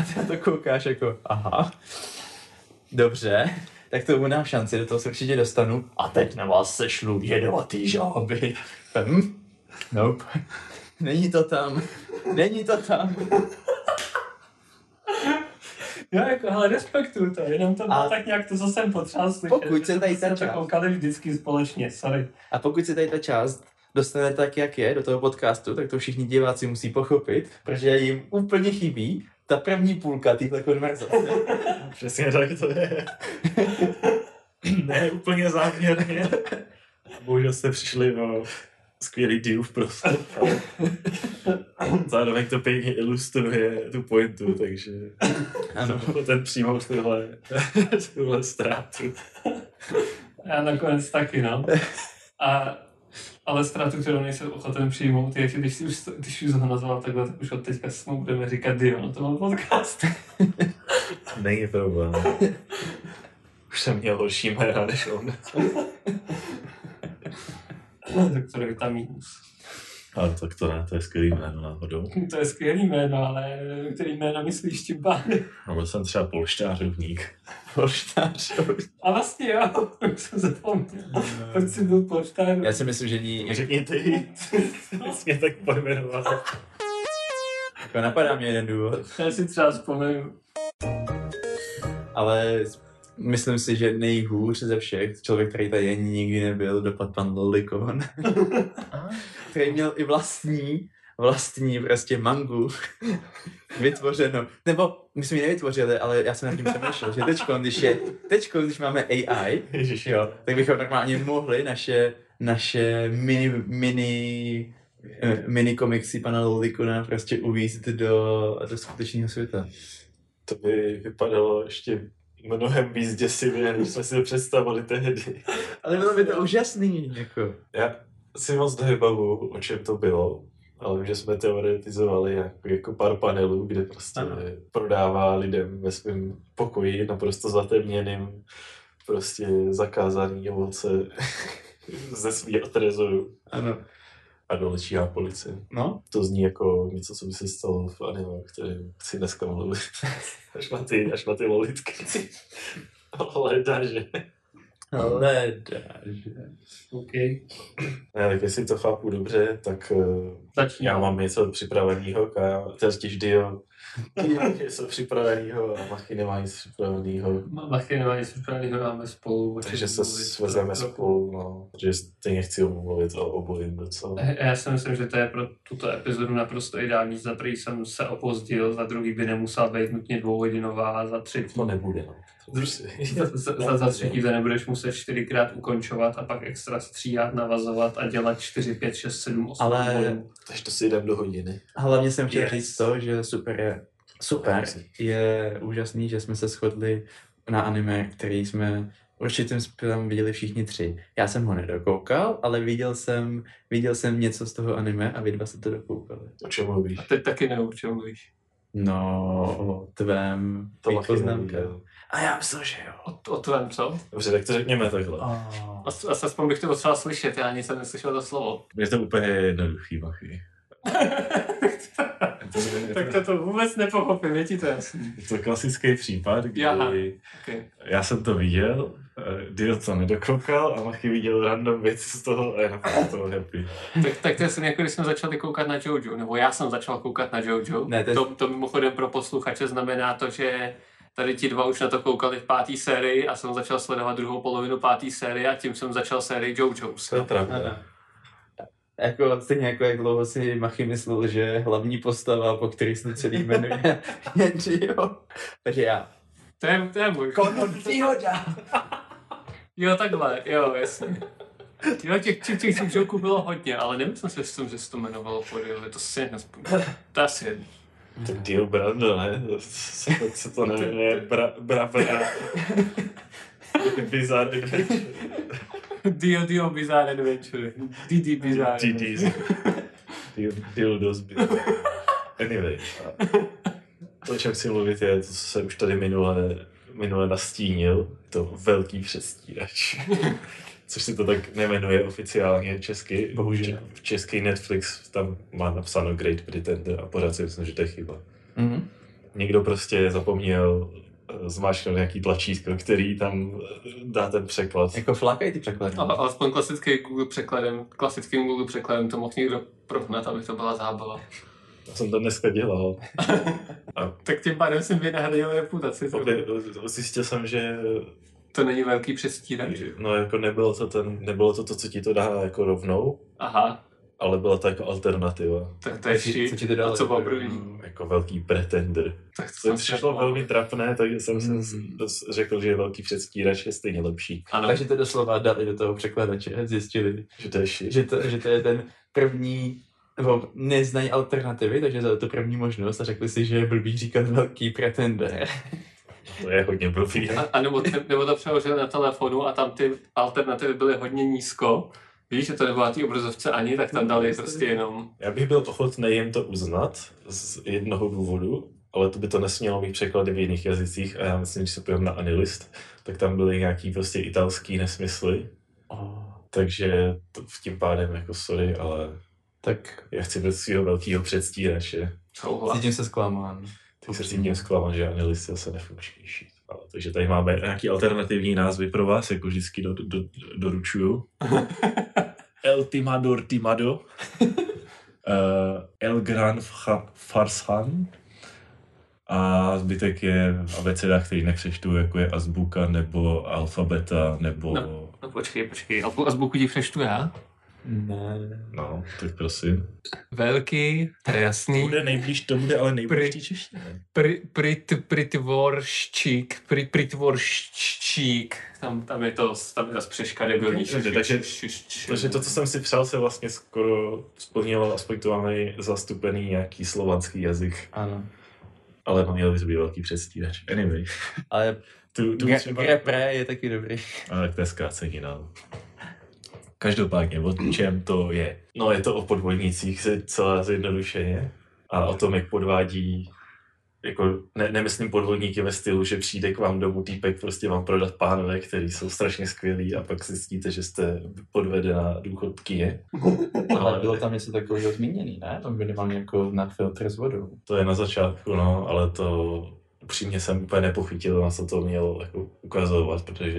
A ty na to koukáš jako, aha, dobře, tak to dám šanci, do toho se určitě dostanu. A teď na vás sešlu jedovatý žáby. Nope. Není to tam. Jo, jako, hele, respektuju to, jenom to bylo tak nějak to, co jsem potřeboval slyšet. Pokud se tady ta část... koukali vždycky společně, sorry. A pokud se tady ta část dostane tak, jak je, do toho podcastu, tak to všichni diváci musí pochopit, protože jim úplně chybí ta první půlka téhle konverzace. Přesně tak to je. Ne úplně záměrně. Bohužel jste přišli o skvělý díl v prostor. Zároveň to pěkně ilustruje tu pointu, takže ano. Ten přijmout tuhle ztrátu. Já nakonec taky, no. Ale ztrátu, kterou nejsem ochoten přijmout, je, že když už ho nazval takhle, tak už od teďka mu budeme říkat Dio na tom podcast. Není problém. Už jsem měl horší jména než on. Doktor Vitaminus. Ale tak to ne, to je skvělý jméno náhodou. To je skvělý jméno, ale který jméno myslíš tím pádem? No, byl jsem třeba polštářovník. Polštářovník. A vlastně jo, už jsem zapomněl. Proč jsi byl polštářovník? Já si myslím, že ní... Řekni ty, jsi mě tak pojmenoval. Jako napadá mě jeden důvod. Já si třeba vzpomenu. Ale myslím si, že nejhůř ze všech, člověk, který tady ani nikdy nebyl, dopad pan Lolikon. Který měl i vlastní prostě mangu vytvořeno. Nebo my jsme ji nevytvořili, ale já jsem nad tím přemýšlel, že teďko, když máme AI, jo, tak bychom normálně mohli naše mini komiksy pana Lolikona prostě uvízt do skutečného světa. To by vypadalo ještě mnohem víc děsivě, než jsme si to představili tehdy. Ale bylo by to úžasný, jako. Já si moc nevybavu, o čem to bylo, ale vím, že jsme teoretizovali jako pár panelů, kde prostě prodává lidem ve svém pokoji naprosto zatemněným prostě zakázaný ovoce ze svého trezoru. Ano. A dolečíhá policie. No? To zní jako něco, co by se stalo v anime, kterým chci dneska mluvit. až na ty lolitky. Leda, že? OK. Ne, tak jestli to chápu dobře, tak já mám něco připraveného, teď Dio něco připraveného a Machy nemá nic připraveného. Machy nemá nic připraveného, máme spolu. Takže se svezeme spolu, no, protože stejně chci mluvit o obojím docela. Já si myslím, že to je pro tuto epizodu naprosto ideální. Za prvý jsem se opozdil, za druhý by nemusela být nutně dvouhodinová a za třetí... To nebude, no. Za třetí to nebudeš muset 4krát ukončovat a pak extra stříhat, navazovat a dělat 4, 5, 6, 7, 8 ale... Takže to si jdem do hodiny. Hlavně jsem chtěl říct to, že super je úžasný, že jsme se shodli na anime, který jsme určitým způsobem viděli všichni tři. Já jsem ho nedokoukal, ale viděl jsem něco z toho anime a vy dva se to dokoukali. O čem mluvíš? A teď taky nevím, o čem mluvíš. No, o tvém poznámka. A já myslím, že jo. O tvém co? Dobře, tak to řekněme takhle. Aspoň bych to potřeboval slyšet, já nic jsem neslyšel to slovo. Je to úplně jednoduchý, Machy. Tak to vůbec nepochopím, je ti to jasný. Je to klasický případ, kdy já jsem to viděl, Dio to nedokoukal a Machy viděl random věci z toho a je naprosto toho happy. Tak to je jsem jako, když jsme začali koukat na JoJo, nebo já jsem začal koukat na JoJo. Ne, to mimochodem pro posluchače znamená to, že tady ti dva už na to koukali v 5. sérii a jsem začal sledovat druhou polovinu 5. série a tím jsem začal sérii JoJo's. To je pravda. Jako, stejně jako jak dlouho si Machy myslel, že hlavní postava, po který se celý jmenuje, je Gio. Takže já. To je můj. Výhoda! Jo, takhle, jo, jasně. Jo, těch joků bylo hodně, ale nemyslím si, že se to jmenovalo Podil, to si nespomínám. To asi jedno. Tak Dio Brando, ne? Tak se to jmenuje Bizarre Adventure. Dio Bizarre Adventure. Didi Bizarre Adventure. Dio dost Bizarre. Anyway. To, o čem chci mluvit, je to, co jsem už tady minule nastínil. To velký přestírač. Což si to tak nemenuje oficiálně česky. Bohužel. V český Netflix tam má napsáno Great Pretender a pořád si myslím, že to je chyba. Mm-hmm. někdo prostě zapomněl zmáčknout nějaký tlačítko, který tam dá ten překlad. Jako flákají ty překlady. Ale alespoň klasickým Google překladem to mohl někdo prohnat, aby to byla zábava. Já jsem to dneska dělal. Tak tím pádem jsem vynahradil reputaci. Zjistil jsem, že to není velký přestírač. No jako nebylo to, co ti to dá jako rovnou. Aha. Ale byla to jako alternativa. Tak to je co ti to dalo? A co bylo první? Jako velký pretender. Tak to přišlo velmi trapné, takže jsem řekl, že velký předstírač je stejně lepší. Ano. Takže to doslova dali do toho překladače, zjistili, že to je shit. Že to je ten první, nebo neznají alternativy, takže za to první možnost a řekli si, že je blbý říkat velký pretender. To je hodně blbý. A nebo to přeložili na telefonu a tam ty alternativy byly hodně nízko. Víš, že to nebylo na té obrazovce ani, tak tam dali prostě jenom... Já bych byl ochotný jim to uznat z jednoho důvodu, ale to by to nesmělo mít překlady v jiných jazycích a já myslím, že se pojďme na Anilist, tak tam byly nějaký prostě italský nesmysly. Takže to v tím pádem jako sorry, ale tak já chci být svýho velkýho předstírače. Cítím se zklamán. Tak se cítím zklamán, že Anilist je zase nefunkčnější. Takže tady máme nějaký alternativní názvy pro vás, jako vždycky doručuju. El Timador Timado, El Gran Farsan a zbytek je abeceda, který nepřečtu, jako je azbuka nebo alfabeta nebo... No počkej, azbuku ti přečtu já? Ne. No, tak prosím. Velký, to je jasný. To bude ale nejbliž té češtině. Pritvorščík. Tam je to spřeška debilní. Takže to, co jsem si přál, se vlastně skoro splnilo, aspoň to máme zastupený nějaký slovanský jazyk. Ano. Ale měl by to být velký předstírač. Anyway. Ale Grepre je taky dobrý. Ale to je zkrácení, no. Každopádně, o čem to je? No, je to o podvodnících, celá zjednodušeně. A o tom, jak podvádí, jako nemyslím podvodníky ve stylu, že přijde k vám domů týpek, prostě vám prodat pánové, který jsou strašně skvělí a pak zjistíte, že jste podvedená důchodkyně. Ale bylo tam něco takového zmíněný, ne? Tam minimálně jako na filtr s vodou. To je na začátku, no, ale to upřímně jsem úplně nepochytil, na co to mělo jako ukazovat, protože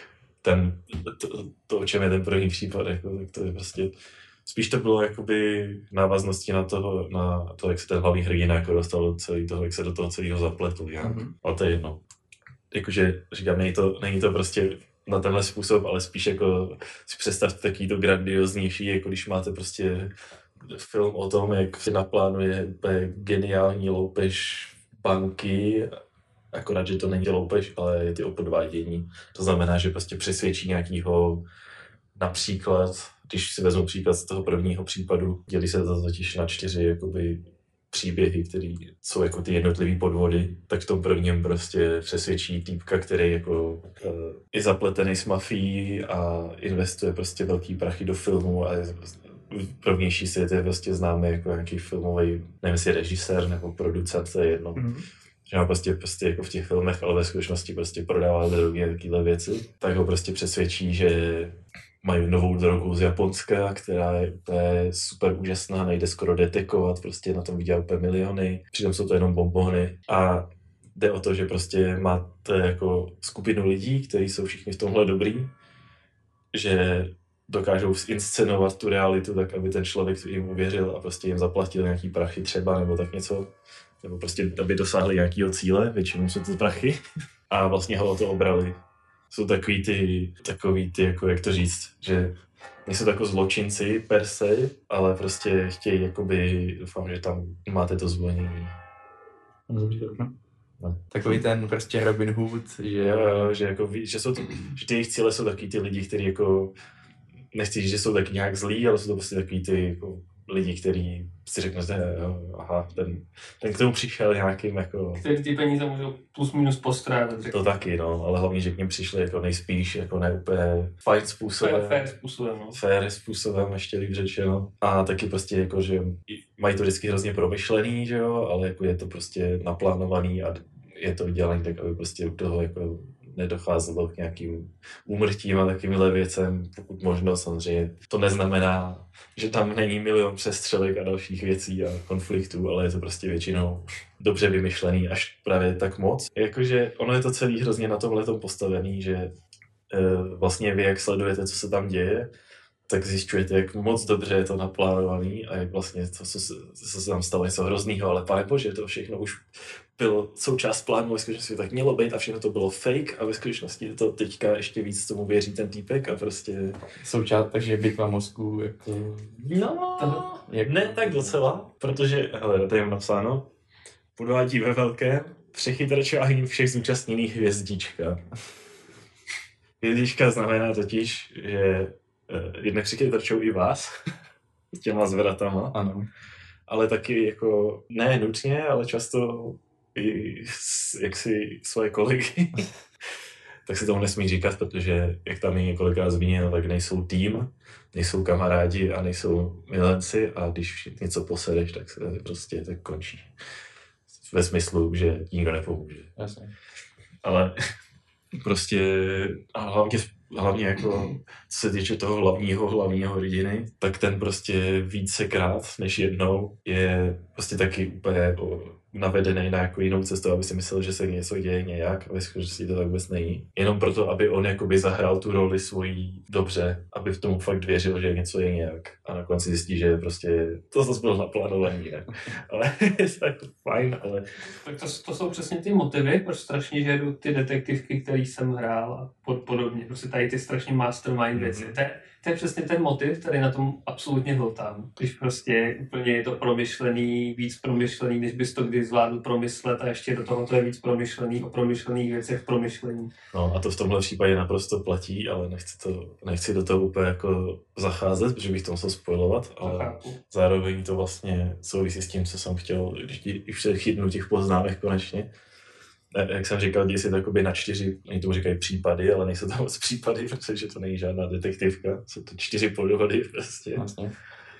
to, o čem je ten první případ, jako, tak to je prostě, spíš to bylo jakoby návazností na to, jak se ten hlavní hrdina jako dostal do celý toho, jak se do toho celého zapletl, ale to je jedno. Jakože, říkám, není to prostě na tenhle způsob, ale spíš jako si představte takový to grandioznější, jako když máte prostě film o tom, jak si naplánuje úplně geniální loupež banky, akorát, že to není loupež, ale je to o podvádění. To znamená, že prostě přesvědčí nějakýho, například, když si vezmu příklad z toho prvního případu, dělí se to totiž na 4 jakoby příběhy, které jsou jako ty jednotlivý podvody, tak v tom prvním prostě přesvědčí týpka, který jako je zapletený s mafií a investuje prostě velký prachy do filmu a prvnější svět je prostě známý jako nějaký filmový, nevím, jestli režisér nebo producent, to je jedno. Že má prostě jako v těch filmech, ale ve skutečnosti prostě prodává drogy a takovéhle věci, tak ho prostě přesvědčí, že mají novou drogu z Japonska, která je úplně super úžasná, nejde skoro detekovat, prostě na tom vydělá úplně miliony, přitom jsou to jenom bonbony a jde o to, že prostě máte jako skupinu lidí, kteří jsou všichni v tomhle dobrý, že dokážou zinscenovat tu realitu tak, aby ten člověk jim uvěřil a prostě jim zaplatil nějaký prachy třeba nebo tak něco, nebo prostě aby dosáhli nějakého cíle, většinou jsou to prachy a vlastně ho o to obrali. Jsou takový ty, jako jak to říct, že nejsou jako zločinci per se, ale prostě chtějí jakoby, doufám, že tam máte to zvonění. No. Takový ten prostě Robin Hood, že... Jo, že jako že ty jejich cíle jsou takový ty lidi, kteří jako, nechci říct, že jsou taky nějak zlí, ale jsou to prostě takový ty jako lidi, kteří si řeknou, že aha, ten k tomu přišel nějakým jako... Který ty peníze můžou plus minus postrádat. To taky, no, ale hlavně, že k něm přišli jako nejspíš jako neúplně fajn způsobem. Fair způsobem, ještě líp řečeno. A taky prostě jako, že mají to vždycky hrozně promyšlený, že jo, ale jako je to prostě naplánovaný a je to udělané tak, aby prostě u toho jako nedocházelo k nějakým úmrtím a takovýmhle věcem, pokud možno. Samozřejmě to neznamená, že tam není milion přestřelek a dalších věcí a konfliktů, ale je to prostě většinou dobře vymyšlený, až právě tak moc. Jakože ono je to celý hrozně na tomhletom postavený, že vlastně vy, jak sledujete, co se tam děje, tak zjišťujete, jak moc dobře je to naplánovaný a jak vlastně to, co se tam stalo, něco hroznýho, ale pane bože, to všechno už bylo součást plánu, ve skutečnosti tak mělo být a všechno to bylo fake a ve skutečnosti to teďka ještě víc tomu věří ten týpek a prostě... Součást, takže bitva mozku jako... No, ne tak docela, protože, hele, tady mám napsáno, podvádí ve velkém přechytračování všech zúčastněných hvězdička. Hvězdička znamená totiž, že jednak přechytračují i vás těma zvratama. Ano. Ale taky jako ne nutně, ale často i jaksi svoje kolegy. Tak se tomu nesmí říkat, protože jak tam je několikrát zmínil, tak nejsou tým, nejsou kamarádi a nejsou milenci a když něco posedeš, tak se prostě tak končí. Ve smyslu, že nikdo nepomůže. Jasně. Ale prostě a hlavně jako co se týče toho hlavního rodiny, tak ten prostě vícekrát než jednou je prostě taky úplně navedený na jako jinou cestu, aby si myslel, že se něco děje nějak a ve skutečnosti to tak vůbec není. Jenom proto, aby on jakoby zahrál tu roli svojí dobře, aby v tomu fakt věřil, že něco je nějak a na konci zjistí, že prostě to zase bylo naplánovaný, ne? Ale je to jako fajn, ale... Tak to jsou přesně ty motivy, proč strašně žeru ty detektivky, který jsem hrál a podobně. Prostě tady ty strašně mastermind věci. To je přesně ten motiv, který na tom absolutně hltám. Když prostě úplně je to promyšlený, víc promyšlený, než bys to kdy zvládl promyslet a ještě do toho to je víc promyšlený o promyšlených věcech promyšlení. No a to v tomhle případě naprosto platí, ale nechci do toho úplně jako zacházet, protože bych to musel spoilovat, ale zároveň to vlastně souvisí s tím, co jsem chtěl, když se chytnu těch poznámek konečně. Jak jsem říkal, dějí se to jakoby na 4, oni tomu říkají případy, ale nejsou to moc případy, protože to není žádná detektivka, jsou to 4 podvody prostě. Vlastně.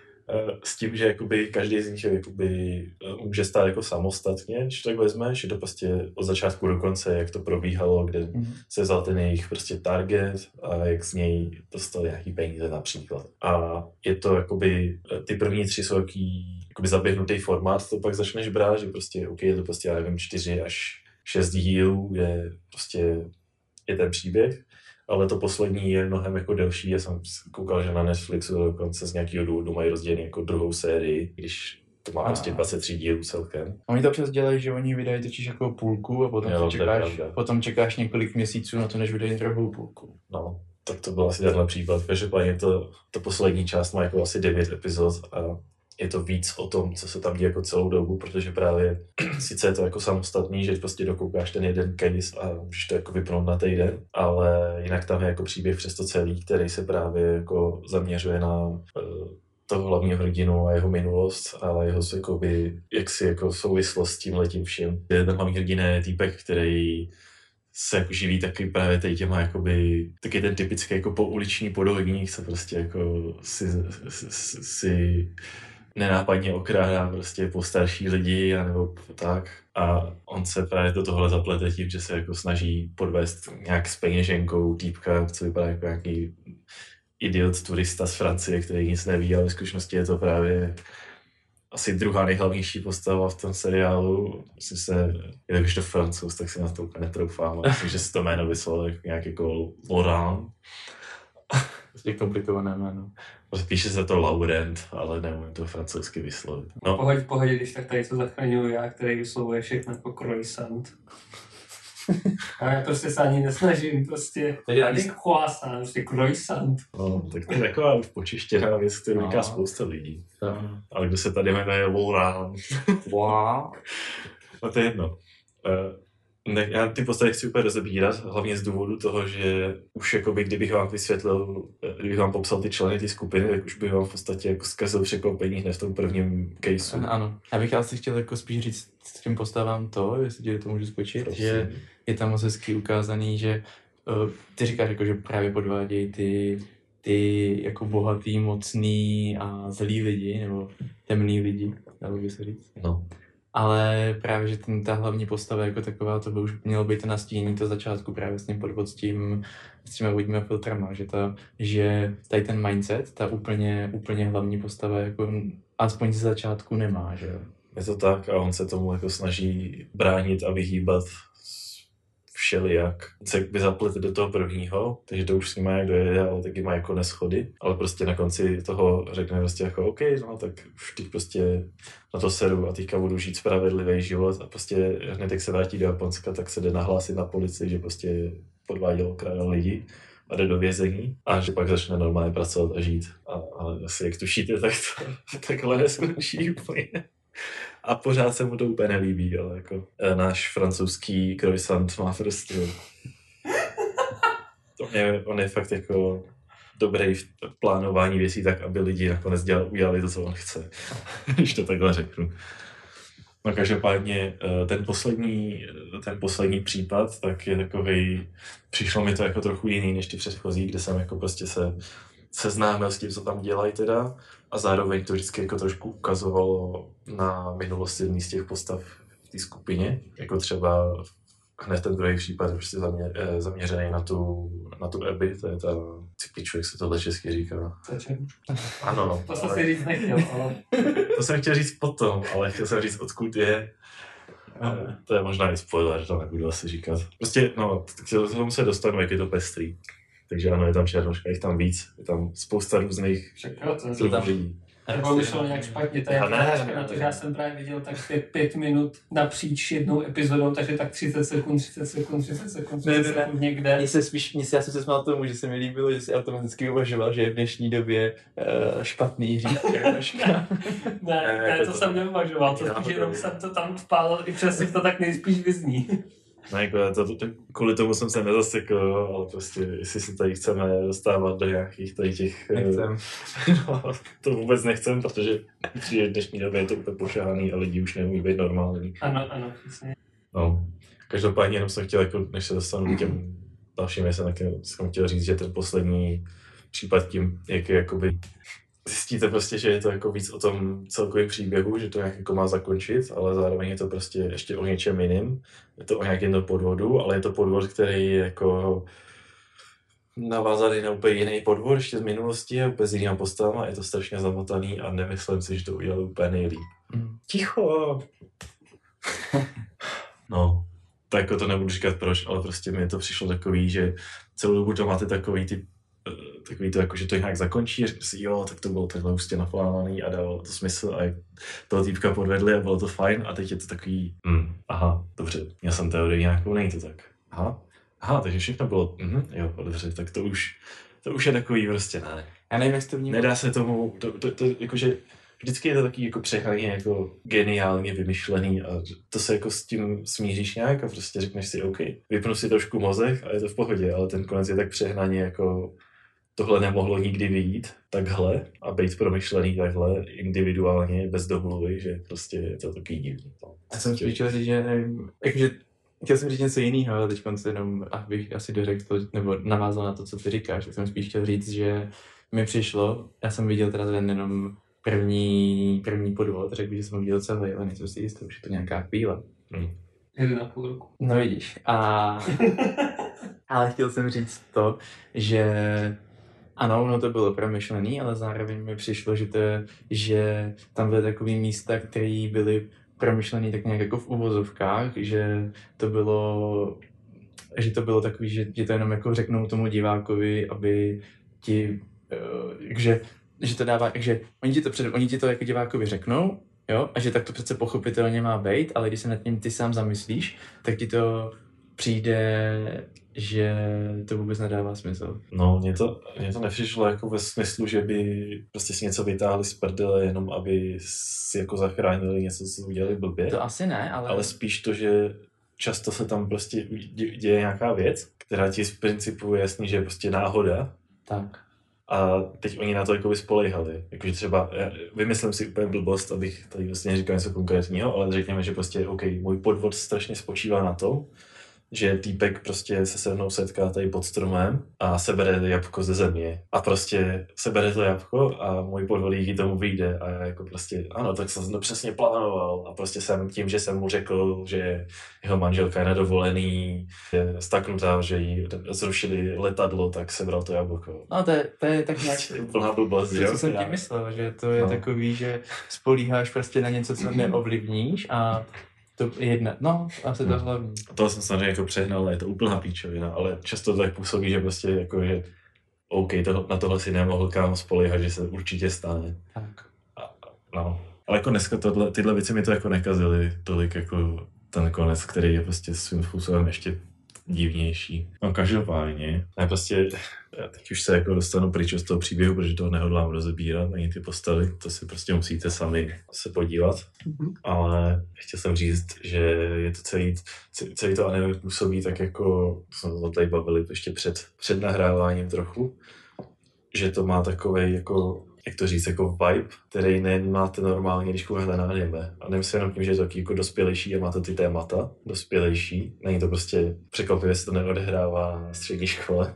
S tím, že jakoby každý z nich jakoby může stát jako samostatně, když tak vezmeš, je to prostě od začátku do konce, jak to probíhalo, kde se vzal ten jejich prostě target a jak z něj dostal nějaký peníze například. A je to jakoby, ty první 3 jsou jakoby zaběhnutý formát, to pak začneš brát, že prostě OK, je to prostě, já nevím, 4 až 6 dílů, kde prostě je ten příběh, ale to poslední je mnohem jako delší. Já jsem koukal, že na Netflixu dokonce z nějakého důvodu mají rozdělený jako druhou sérii, když to má prostě 23 dílů celkem. A oni to občas dělají, že oni vydají totiž jako půlku a potom čekáš několik měsíců na to, než vydají druhou půlku. No, tak to byl asi tenhle případ. Každopádně to poslední část má jako asi 9 epizod a je to víc o tom, co se tam děje jako celou dobu, protože právě sice je to jako samostatný, že prostě dokoukáš ten jeden case a můžeš to jako vypnout na týden, ale jinak tam je jako příběh přes to celý, který se právě jako zaměřuje na toho hlavního hrdinu a jeho minulost a jeho jaksi jako souvislost s tímhletím vším. Ten hlavní hrdina je týpek, který se jako živí taky právě tady těma jakoby, taky ten typický jako pouliční podvodník, co prostě jako si nenápadně okrádá prostě po starší lidi anebo tak. A on se právě do tohle zaplete tím, že se jako snaží podvést nějak s peněženkou týpka, co vypadá jako nějaký idiot turista z Francie, který nic neví, ale v skutečnosti je to právě asi druhá nejhlavnější postava v tom seriálu. Myslím se, když to Francouz, tak si na to úplně netroufám. Myslím, že si to jméno vyslovil nějak jako Laurent. Je komplikované jméno. Píše se to Laurent, ale neumím to francouzsky vyslovit. No. Pohodě, když tak tady to zachraňuju já, který vyslovuje všechno jako croissant. A já prostě se ani nesnažím, prostě ani croissant, prostě croissant. No, tak to je taková už počištěná věc, kterou říká spousta lidí. Ale kdo se tady jmenuje Laurent. Wow. No to je jedno. Já ty postavy chci úplně rozebírat, hlavně z důvodu toho, že už jakoby, kdybych vám popsal ty členy ty skupiny, tak už bych vám v podstatě jako zkazil překvapení hned v tom prvním caseu. Ano. Já bych asi chtěl jako spíš říct s tím postavám to, jestli tě to můžu skočit, prosím. Že je tam moc hezky ukázaný, že ty říkáš jako, že právě podvádějí ty jako bohatý, mocný a zlý lidi, nebo temný lidi, dalo by se říct. No. Ale právě, že ta hlavní postava jako taková, to by už mělo být to nastínění to začátku právě s tím podvod s těma vodníma filtrama, že tady ten mindset, ta úplně hlavní postava jako aspoň z začátku nemá, že jo. Je to tak a on se tomu jako snaží bránit a vyhýbat všelijak. Se by zaplete do toho prvního, takže to už s ním jak dojede, ale taky má jako neschody. Ale prostě na konci toho řekne prostě jako OK, no tak už teď prostě na to sedu a teďka budu žít spravedlivý život a prostě hned jak se vrátí do Japonska, tak se jde nahlásit na policii, že prostě podváděl, okradal lidi a jde do vězení a že pak začne normálně pracovat a žít. Ale asi jak tušíte, tak to takhle neskončí úplně. A pořád se mu to úplně nelíbí, ale jako náš francouzský croissant má prostě... On je fakt jako dobrý v plánování věcí tak, aby lidi nakonec udělali to, co on chce. Když to takhle řeknu. No každopádně ten poslední případ, tak je takovej... Přišlo mi to jako trochu jiný než ty předchozí, kde jsem jako prostě se seznámil s tím, co tam dělají teda. A zároveň to vždycky jako trošku ukazovalo na minulost jedný z těch postav v té skupině. Jako třeba hned ten druhý případ je prostě zaměřený na tu Abby, to je ta cipiču, jak se tohle česky říká. Ano. To jsem si říct nechtěl, ale... To jsem chtěl říct potom, ale chtěl jsem říct, odkud je. To je možná i spoiler, to nebudu asi říkat. Prostě, no, k tomu se dostanu, jak je to pestrý. Takže ano, je tam černoška, je tam víc, je tam spousta různých lidí. Nebo vyšlo nějak špatně, to je na to, že já jsem právě viděl tak 5 minut napříč jednou epizodou, takže tak 30 sekund někde. Já jsem se smál tomu, že se mi líbilo, že si automaticky uvažoval, že je v dnešní době špatný říct černoška. ne, to jsem neuvažoval, to spíš jenom jsem to tam vpálil, i přesně to tak nejspíš vyzní. Ne, kvůli tomu jsem se nezasekl, ale prostě, jestli se tady chceme dostávat do nějakých tady těch... Nechcem. No, to vůbec nechcem, protože v dnešní době je to úplně pošahaný a lidi už nemůžou být normální. Ano, přesně. No, každopádně jenom jsem chtěl, jako, než se dostanu k těm dalším věcem, tak jsem chtěl říct, že ten poslední případ tím, jak je jakoby... Zjistíte prostě, že je to jako víc o tom celkovém příběhu, že to nějak jako má zakončit, ale zároveň je to prostě ještě o něčem jiným. Je to o nějakém podvodu, ale je to podvod, který je jako navázaný na úplně jiný podvod ještě z minulosti a úplně s jinýma postavama. Je to strašně zamotaný a nemyslím si, že to udělali úplně nejlíp. Ticho! No, tak jako to nebudu říkat proč, ale prostě mi to přišlo takový, že celou dobu to máte takový to jako, že to nějak zakončí a řekne si, jo, tak to bylo takhle hustě naplánovaný a dalo to smysl a toho týpka podvedli a bylo to fajn a teď je to takový, aha, dobře, měl jsem teorii nějakou, není to tak, aha, takže všechno bylo, jo, dobře, tak to už je takový prostě, ne. Já nevím, jak to vnímám. Nedá se tomu, to jakože, vždycky je to taky jako přehnaně jako geniálně vymyšlený a to se jako s tím smíříš nějak a prostě řekneš si, OK, vypnu si trošku mozek a je to v pohodě, ale ten konec je tak přehnaně jako tohle nemohlo nikdy vyjít takhle a být promyšlený takhle individuálně, bez domluvy, že prostě je to takový divný. Já jsem chtěl říct, že nevím, jakože chtěl jsem říct něco jiného, ale teď jenom, abych asi dořekl to, nebo navázal na to, co ty říkáš, tak jsem spíš chtěl říct, že mi přišlo, já jsem viděl teda ten jenom první podvod, řekl bych, že jsem ho viděl celý, ale nejsem si jistý, už je to nějaká chvíle. 1,5 roku. No vidíš. Ale chtěl jsem říct to, že ano, no to bylo promyšlený, ale zároveň mi přišlo, že tam byly takový místa, které byly promyšlený tak nějak jako v uvozovkách, že to bylo takový, že to jenom jako řeknou tomu divákovi, aby ti, že to dává, že oni ti to jako divákovi řeknou, jo, a že tak to přece pochopitelně má být, ale když se nad tím ty sám zamyslíš, tak ti to přijde, že to vůbec nedává smysl. No, mně to nepřišlo jako ve smyslu, že by prostě si něco vytáhli z prdele, jenom aby si jako zachránili něco, co udělali blbě. To asi ne, ale spíš to, že často se tam prostě děje nějaká věc, která ti z principu je jasný, že je prostě náhoda. Tak. A teď oni na to jakoby spolejhali. Jakože třeba, vymyslím si úplně blbost, abych tady vlastně neříkal něco konkrétního, ale řekněme, že prostě, OK, můj podvod strašně spočívá na tom, že týpek prostě se mnou setká tady pod stromem a sebere jabko ze země. A prostě sebere to jabko a můj podvolík tomu vyjde a já jako prostě, ano, tak jsem to přesně plánoval a prostě jsem tím, že jsem mu řekl, že jeho manželka je na dovolený, je staknutá, že jí zrušili letadlo, tak sebral to jablko. No to je tak nějak plná blbost, co jsem tím myslel, že to je takový, že spolíháš prostě na něco, co neovlivníš a to jedna, no, asi to hlavní. To jsem samozřejmě jako přehnal, je to úplná píčovina, ale často to tak působí, že prostě jako, že OK, na tohle si nemohl kámo spolíhat, že se určitě stane. Tak. No. Ale jako dneska tyhle věci mi to jako nekazily tolik jako ten konec, který je prostě svým způsobem ještě divnější. No každopádně, já teď už se jako dostanu pryč z toho příběhu, protože toho nehodlám rozebírat, ani ty postavy, to si prostě musíte sami se podívat. Ale chtěl jsem říct, že je to celý to anime působí tak jako, jsme to tady bavili ještě před nahráváním trochu, že to má takovej jako, jak to říct, jako vibe, který nemáte normálně, když koukáte na anime. A nemyslím jenom tím, že je to taky jako dospělejší a má to ty témata dospělejší. Není to prostě překvapivě, se to neodehrává na střední škole.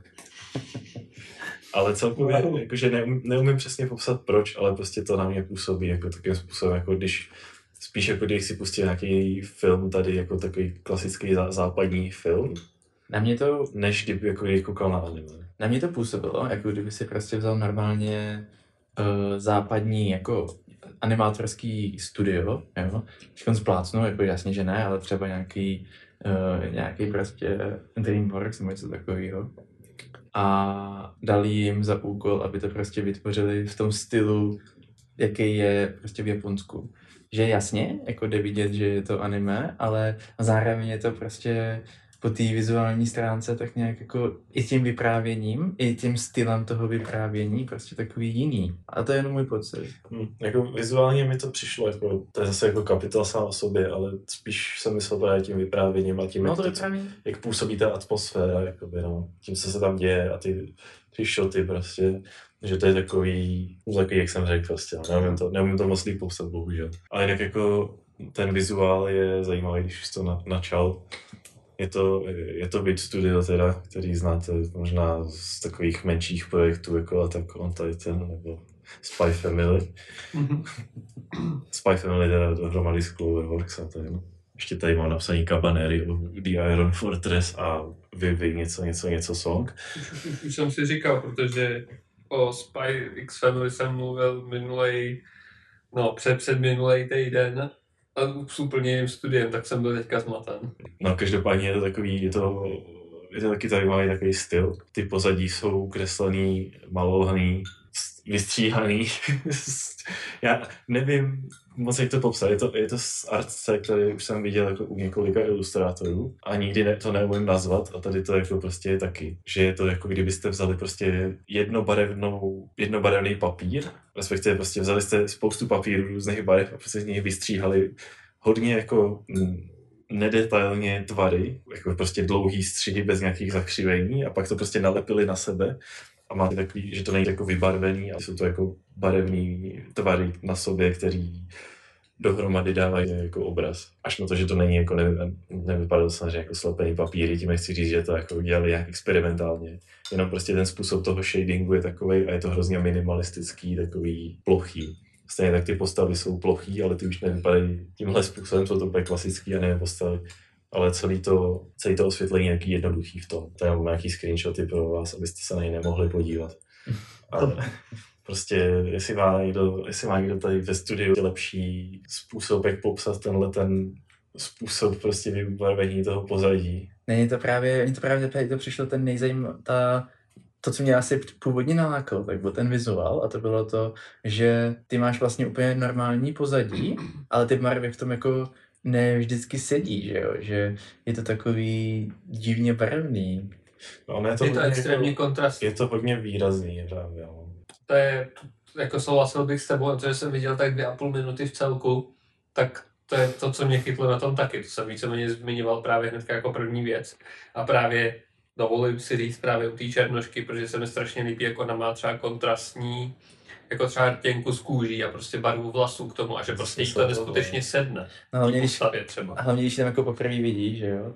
Ale celkově, jakože neumím přesně popsat proč, ale prostě to na mě působí jako takým způsobem, jako když spíš jako když si pustil nějaký film tady, jako takový klasický západní film. Na mě to... Než kdyby jako koukal na anime. Na mě to působilo, jako kdyby si prostě vzal normálně západní jako animátorský studio, jo. Když on splácnou, jako jasně, že ne, ale třeba nějaký prostě DreamWorks nebo něco takového. A dali jim za úkol, aby to prostě vytvořili v tom stylu, jaký je prostě v Japonsku. Že jasně, jako jde vidět, že je to anime, ale zároveň je to prostě po té vizuální stránce tak nějak jako i tím vyprávěním, i tím stylem toho vyprávění prostě takový jiný. A to je jenom můj pocit. Jako vizuálně mi to přišlo, jako, to je zase jako kapitál sám o sobě, ale spíš jsem myslel právě tím vyprávěním a tím, no, jak působí ta atmosféra, jakoby, no, tím, co se tam děje a ty shoty prostě, že to je takový, jak jsem řekl prostě, neumím to moc líp popsat, bohužel. Ale jinak jako ten vizuál je zajímavý, když jsi to načal. Je to Wit Studio teda, který znáte možná z takových menších projektů, jako Attack on Titan nebo Spy Family. Spy Family teda dohromady s Cloverworks a tak. Ještě tady mám napsaný Cabaneri, The Iron Fortress a Vivi něco song. Už jsem si říkal, protože o Spy X Family jsem mluvil před minulej týden. A s úplně jiným studiem, tak jsem byl teďka zmaten. No každopádně je to takový, je to taky zajímavý takový styl. Ty pozadí jsou kreslený, malovhaný, vystříhaný. Já nevím moc, jak to popsat. Je to z artce, který už jsem viděl jako u několika ilustrátorů a nikdy to neumím nazvat a tady to jako prostě je taky. Že je to jako kdybyste vzali prostě jednobarevný papír, respektive prostě vzali jste spoustu papírů různých barev a prostě z nich vystříhali hodně jako nedetailně tvary, jako prostě dlouhý střihy bez nějakých zakřivení a pak to prostě nalepili na sebe a máte takový, že to není jako vybarvený a jsou to jako barevný tvary na sobě, který dohromady dávají jako obraz. Až na to, že to není jako nevypadá to samozřejmě jako slepený papíry, tím nechci říct, že to jako dělali nějak experimentálně. Jenom prostě ten způsob toho shadingu je takovej a je to hrozně minimalistický, takový plochý. Stejně tak ty postavy jsou plochý, ale ty už nevypadají tímhle způsobem, jsou to úplně klasický a nevím postavy. Ale celý to osvětlení je nějaký jednoduchý v tom. Tady mám nějaký screenshoty pro vás, abyste se na něj nemohli podívat. Ale prostě, jestli má někdo tady ve studiu lepší způsob, jak popsat ten způsob prostě vybarvení toho pozadí. Není to právě to přišlo ten to, co mě asi původně nalákalo, tak byl ten vizuál a to bylo to, že ty máš vlastně úplně normální pozadí, ale ty barvy v tom jako ne vždycky sedí, že jo, že je to takový divně barevný. No, je to extrémně kontrastní. Je to hodně výrazný právě, jo. To je, jako souhlasil bych s tebou, protože jsem viděl tak 2,5 minuty v celku, tak to je to, co mě chytlo na tom taky. To jsem víceméně zmiňoval právě hnedka jako první věc. A právě dovolím si říct právě u té černošky, protože se mi strašně líbí, jak ona má třeba kontrastní, jako třeba rtěnku z kůží a prostě barvu vlasů k tomu a že prostě jí to neskutečně sedne. No, hlavně když tam jako poprvé vidíš, že jo,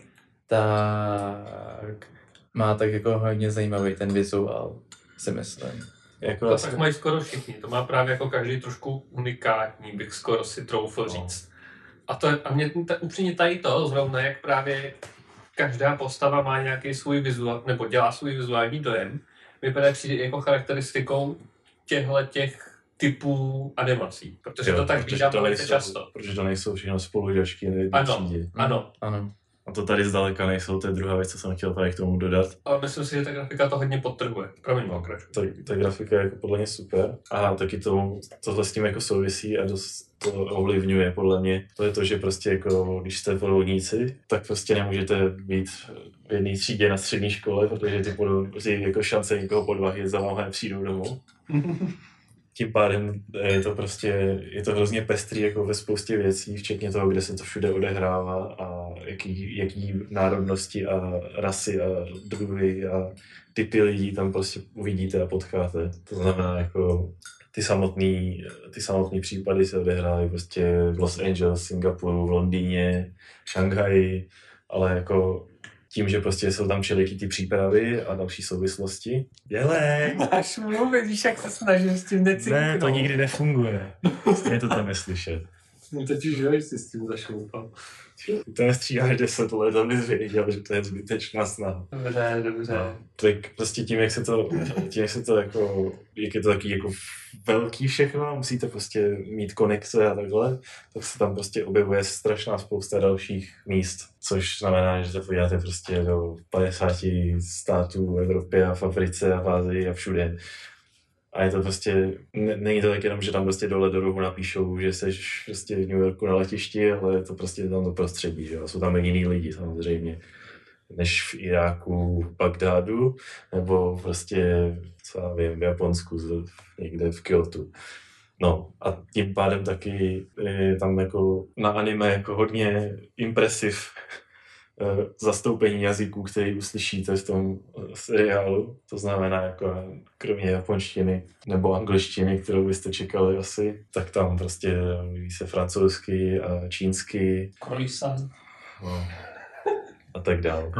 tak má tak jako hodně zajímavý ten vizuál, si myslím. Jako to tak mají skoro všichni, to má právě jako každý trošku unikátní, bych skoro si troufl říct. A mě upřímně tady to zrovna, jak právě každá postava má nějaký svůj vizuál, nebo dělá svůj vizuální dojem, vypadá přijde jako charakteristikou těch typů animací, protože to tak bývá velice často. Protože to nejsou všechno spolužačky na jedné třídě. Ano. A to tady zdaleka nejsou, to je druhá věc, co jsem chtěl tady k tomu dodat. Ale myslím si, že ta grafika to hodně podtrhuje. Promiň, pokračuj. Ta grafika je jako podle mě super. A taky tohle s tím jako souvisí a dost to ovlivňuje podle mě. To je to, že prostě jako, když jste podvodníci, tak prostě nemůžete být v jedné třídě na střední škole, protože ty jako šance někoho podvahy za vámi nepřijdou domů. Tím pádem je to hrozně pestrý jako ve spoustě věcí, včetně toho, kde se to všude odehrává a jaký národnosti a rasy a druhy a typy lidí tam prostě uvidíte a potkáte. To znamená jako ty samotný případy se odehrávají prostě v Los Angeles, Singapuru, v Londýně, Šanghaji, ale jako tím, že prostě jsou tam všelijaký ty přípravy a další souvislosti. Dělej! Máš mluvit, víš, jak se snažím s tím necyknout. Ne, to nikdy nefunguje. Stejně to tam neslyšet. No teď už jo, si s tím zašloupal. To nestříháš 10 let, aby jsi věděl, že to je zbytečná snaha. Dobře. No, tak prostě tím, jak je to taky jako velký všechno, musíte prostě mít konekce a takhle, tak se tam prostě objevuje strašná spousta dalších míst, což znamená, že se podíváte prostě do 50 států v Evropě a v Africe a v Ázii a všude. A je to prostě, není to tak jenom, že tam prostě dole do rohu napíšou, že seš prostě v New Yorku na letišti, ale je to prostě tam to prostředí, že jo. Jsou tam i jiný lidi samozřejmě, než v Iráku, v Bagdádu, nebo prostě, co já vím, v Japonsku, někde v Kyotu. No a tím pádem taky je tam jako na anime jako hodně impresiv zastoupení jazyků, který uslyšíte v tom seriálu. To znamená, jako kromě japonštiny nebo angličtiny, kterou byste čekali asi, tak tam prostě mluví se francouzsky a čínsky. Croissant. No, a tak dále.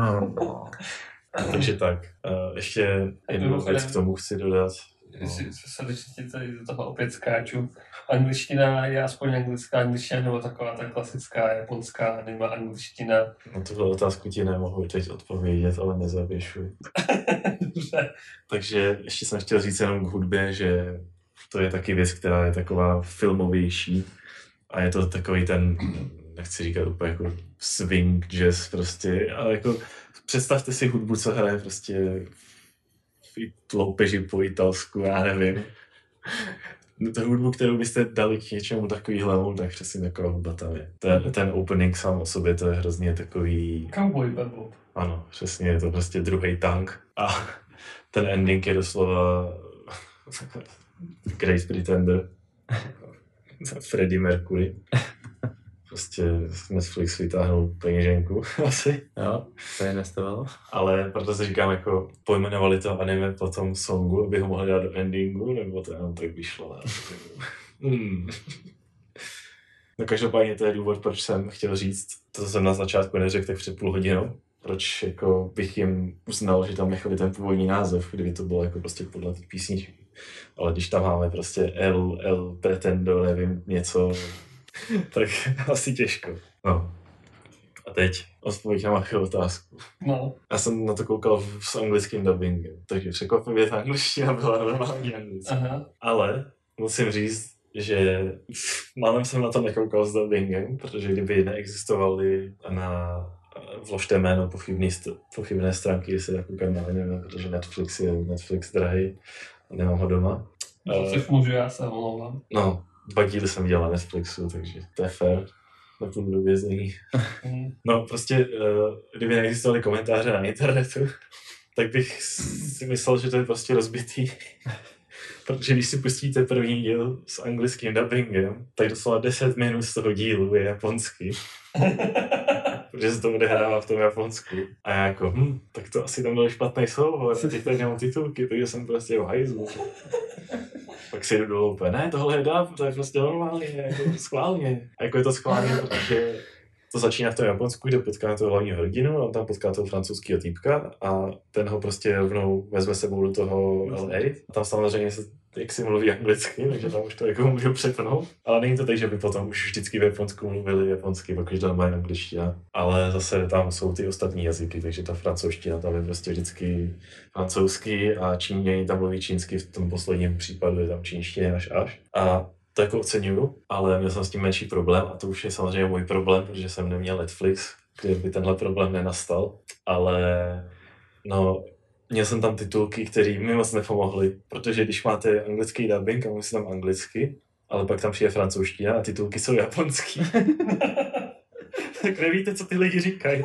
Takže tak. Ještě jednu věc k tomu chci dodat. Srdečně tady do toho opět skáču. Angličtina je aspoň anglická angličtina, nebo taková ta klasická japonská anima angličtina. No tuhle otázku ti nemohu teď odpovědět, ale nezavěšuj. Dobře. Takže ještě jsem chtěl říct jenom k hudbě, že to je taky věc, která je taková filmovější a je to takový ten, nechci říkat úplně jako swing jazz prostě, ale jako představte si hudbu, co hraje prostě loupeži po italsku, já nevím. Tu hudbu, kterou byste dali k něčemu takovýhlemu, tak přesně taková hudba tam je. Ten opening sám o sobě, to je hrozně takový... Cowboy bebop. Ano, přesně, je to prostě druhý tank. A ten ending je doslova Great Pretender. Freddie Mercury. Prostě Netflix vytáhnul peněženku asi. Jo, to investovalo. Ale proto se říkám, jako pojmenovali to anime po tom songu, aby ho mohli dát do endingu, nebo to jenom tak vyšlo. No každopádně to je důvod, proč jsem chtěl říct, to jsem na začátku neřekl tak před půl hodinou, proč jako bych jim uznal, že tam nechali ten původní název, kdyby to bylo jako prostě podle té písničky. Ale když tam máme prostě El Pretendo, nevím, něco, tak asi těžko. No. A teď odpověď na mou otázku. No. Já jsem na to koukal s anglickým dubbingem, takže překvapivě ta angličtina byla normální anglická. Aha. Ale musím říct, že málem jsem na to nekoukal s dubbingem, protože kdyby neexistovaly vložte jméno pochybné stránky, když se dá koukat na anime, protože Netflix je Netflix drahý a nemám ho doma. Což můžu, já se omlouvám. No, 2 díly jsem dělal na Netflixu, takže to je fair. Nepůjdu do vězení. No prostě, kdyby neexistovaly komentáře na internetu, tak bych si myslel, že to je prostě rozbitý. Protože když si pustíte první díl s anglickým dubbingem, tak doslova 10 minut z toho dílu je japonský. Protože se to odehrává v tom Japonsku. A já jako, tak to asi tam byl špatný soubor, teď tady nemám titulky, takže jsem prostě v hajzlu. Pak si jdu do loupe, ne, tohle je dub, to je prostě normálně, jako schválně. A jako je to schválně, protože to začíná v tom Japonsku, kde potká toho hlavního hrdinu a on tam potká toho francouzského týpka a ten ho prostě rovnou vezme sebou do toho LA. A tam samozřejmě se jak si mluví anglicky, takže tam už to jako můžu přepnout. Ale není to tak, že by potom už vždycky v Japonsku mluvili japonsky, pokud tam mají angličtina. Ale zase tam jsou ty ostatní jazyky, takže ta francouzština tam je prostě vždycky francouzsky a Číňani tam mluví čínsky, v tom posledním případu je tam čínština až. A to jako oceňuju, ale měl jsem s tím menší problém a to už je samozřejmě můj problém, protože jsem neměl Netflix, kde by tenhle problém nenastal. Ale no, měl jsem tam titulky, které mi moc nepomohly, protože když máte anglický dubbing a mluví tam anglicky, ale pak tam přijde francouzština a titulky jsou japonský. Tak nevíte, co ty lidi říkají.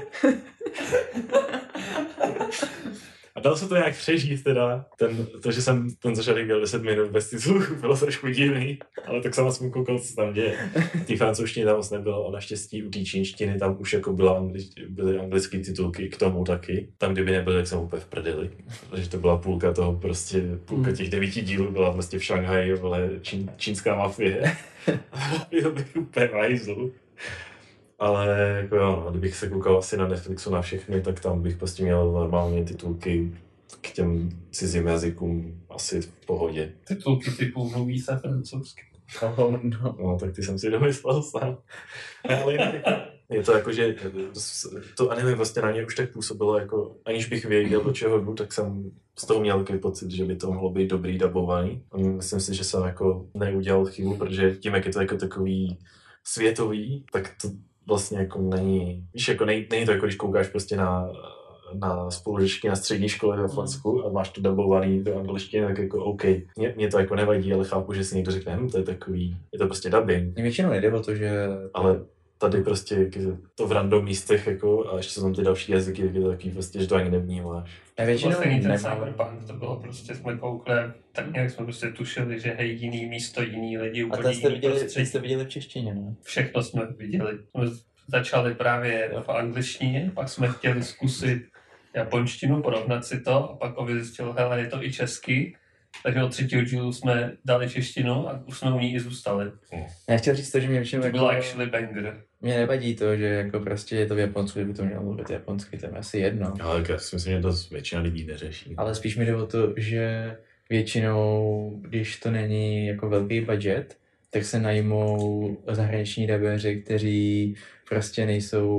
A dal se to nějak přežít teda, to, že jsem ten začátek měl 10 minut bez titulku, bylo trošku divný, ale tak sama jsem koukal, co tam děje. Té francouzštiny tam moc nebylo a naštěstí u té čínštiny tam už jako byly anglické titulky k tomu taky. Tam kdyby nebyly, tak jsem úplně v prdeli, protože to byla půlka těch 9 dílů byla vlastně v Šanghaji, byla čínská mafie. Byl bych úplně hajzl. Ale jako jo, no, kdybych se koukal asi na Netflixu na všechny, tak tam bych prostě měl normálně titulky k těm cizím jazykům asi v pohodě. Titulky typu mluví se francouzsky. No, tak ty jsem si domyslel sám. Ale je to jako, že to anime vlastně na mě už tak působilo, jako aniž bych věděl, do čeho jdu, tak jsem z toho měl takový pocit, že by to mohlo být dobrý dabovaný. A myslím si, že jsem jako neudělal chybu, protože tím, jak je to jako takový světový, tak to vlastně jako není, víš, jako není to jako když koukáš prostě na spolužečky na střední škole v Japonsku a máš to dabovaný do angličtiny, tak jako OK. Mě to jako nevadí, ale chápu, že si někdo řekne, to je takový, je to prostě dubbing. Většinou nejde o to, že... Ale tady prostě to v random místech jako a ještě jsou tam ty další jazyky, tak je to takový prostě, že to ani nevnímáš. A většinou ten Cyberpunk, to bylo prostě, jsme koukli, tak nějak jsme prostě tušili, že hej, jiný místo, jiný lidi, úplně jiný prostředí. Jste viděli v češtině, ne? Všechno jsme viděli. Jsme začali právě v angličtině, pak jsme chtěli zkusit japonštinu, porovnat si to a pak zjistil, hele, je to i česky. Takže od 3. dílu jsme dali češtinu a už jsme u ní i zůstali. Já chtěl říct to, že mě většinou to bylo actually banger. Mě nevadí to, že jako prostě je to v Japonsku, kdyby to mělo mluvit japonsky, to je asi jedno. Ale já si myslím, že to většina lidí neřeší. Ale spíš mi jde o to, že většinou, když to není jako velký budget, tak se najmou zahraniční dabéři, kteří prostě nejsou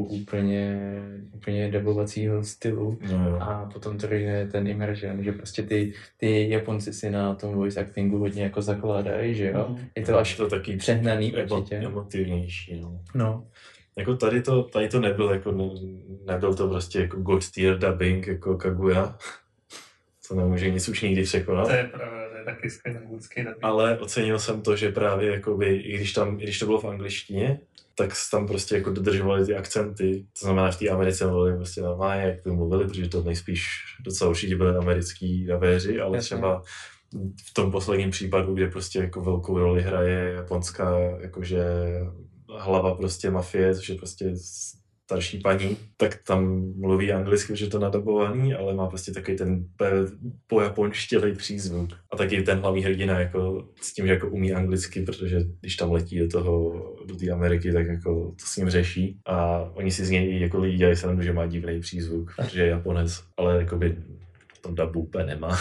úplně dabovacího stylu. No. A potom to je ten immersion, že prostě ty Japonci si na tom voice actingu hodně jako zakládají, že jo? Je to až to taky přehnaný určitě. Emotivnější, no. No. Jako tady to nebyl, jako nebyl to prostě jako god tier dubbing, jako Kaguya. To nemůže nic už nikdy překonat. To je pravda, to je taky skvělý dubbing. Ale ocenil jsem to, že právě jakoby, i když to bylo v angličtině, tak tam prostě jako dodržovali ty akcenty. To znamená, v té Americe mluvili prostě normálně, jak to mluvili, protože to nejspíš docela určitě byli americký dabéři, ale třeba v tom posledním případu, kde prostě jako velkou roli hraje japonská jakože hlava prostě mafie, což je prostě starší paní, tak tam mluví anglicky, protože je to nadabovaný, ale má prostě takový ten pojaponštělej přízvuk. A taky ten hlavní hrdina jako s tím, že jako umí anglicky, protože když tam letí do té Ameriky, tak jako to s ním řeší. A oni si z něj jako lidi dělají srandu, že má divný přízvuk, protože je Japonec, ale jakoby v tom dabu úplně nemá.